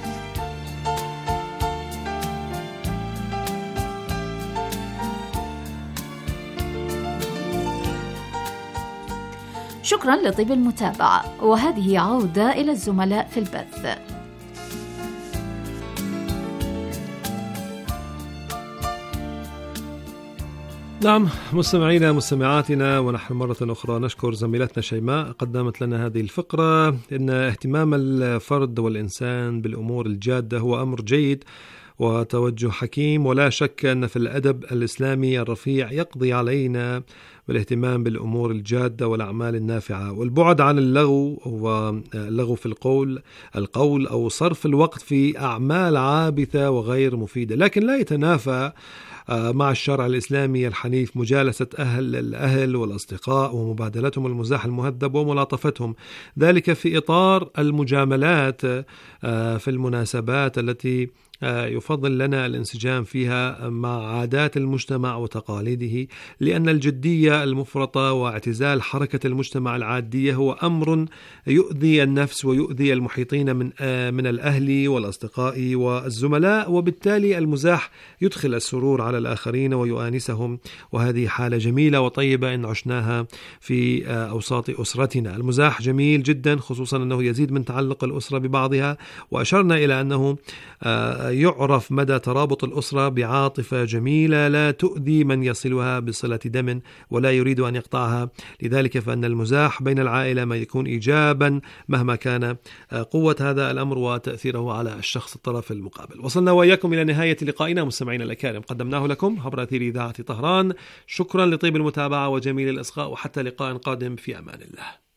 شكرا لطيب المتابعة، وهذه عودة إلى الزملاء في البث. نعم مستمعينا مستمعاتنا، ونحن مرة أخرى نشكر زميلتنا شيماء قدمت لنا هذه الفقرة. إن اهتمام الفرد والإنسان بالأمور الجادة هو أمر جيد وتوجه حكيم، ولا شك أن في الأدب الإسلامي الرفيع يقضي علينا بالاهتمام بالأمور الجادة والأعمال النافعة، والبعد عن اللغو واللغو في القول أو صرف الوقت في أعمال عابثة وغير مفيدة. لكن لا يتنافى مع الشرع الإسلامي الحنيف مجالسة الأهل والأصدقاء ومبادلتهم المزاح المهذب وملاطفتهم، ذلك في إطار المجاملات في المناسبات التي يفضل لنا الانسجام فيها مع عادات المجتمع وتقاليده، لأن الجدية المفرطة واعتزال حركة المجتمع العادية هو أمر يؤذي النفس ويؤذي المحيطين من الأهل والأصدقاء والزملاء، وبالتالي المزاح يدخل السرور على الآخرين ويؤانسهم، وهذه حالة جميلة وطيبة إن عشناها في أوساط أسرتنا. المزاح جميل جدا، خصوصا أنه يزيد من تعلق الأسرة ببعضها، وأشرنا إلى أنه يعرف مدى ترابط الأسرة بعاطفة جميلة لا تؤذي من يصلها بصلة دم ولا يريد أن يقطعها. لذلك فإن المزاح بين العائلة ما يكون إيجابا مهما كان قوة هذا الأمر وتأثيره على الشخص الطرف المقابل. وصلنا وإياكم إلى نهاية لقائنا مستمعينا الأكارم، قدمناه لكم عبر أثير إذاعة طهران. شكرا لطيب المتابعة وجميل الإصغاء، وحتى لقاء قادم في أمان الله.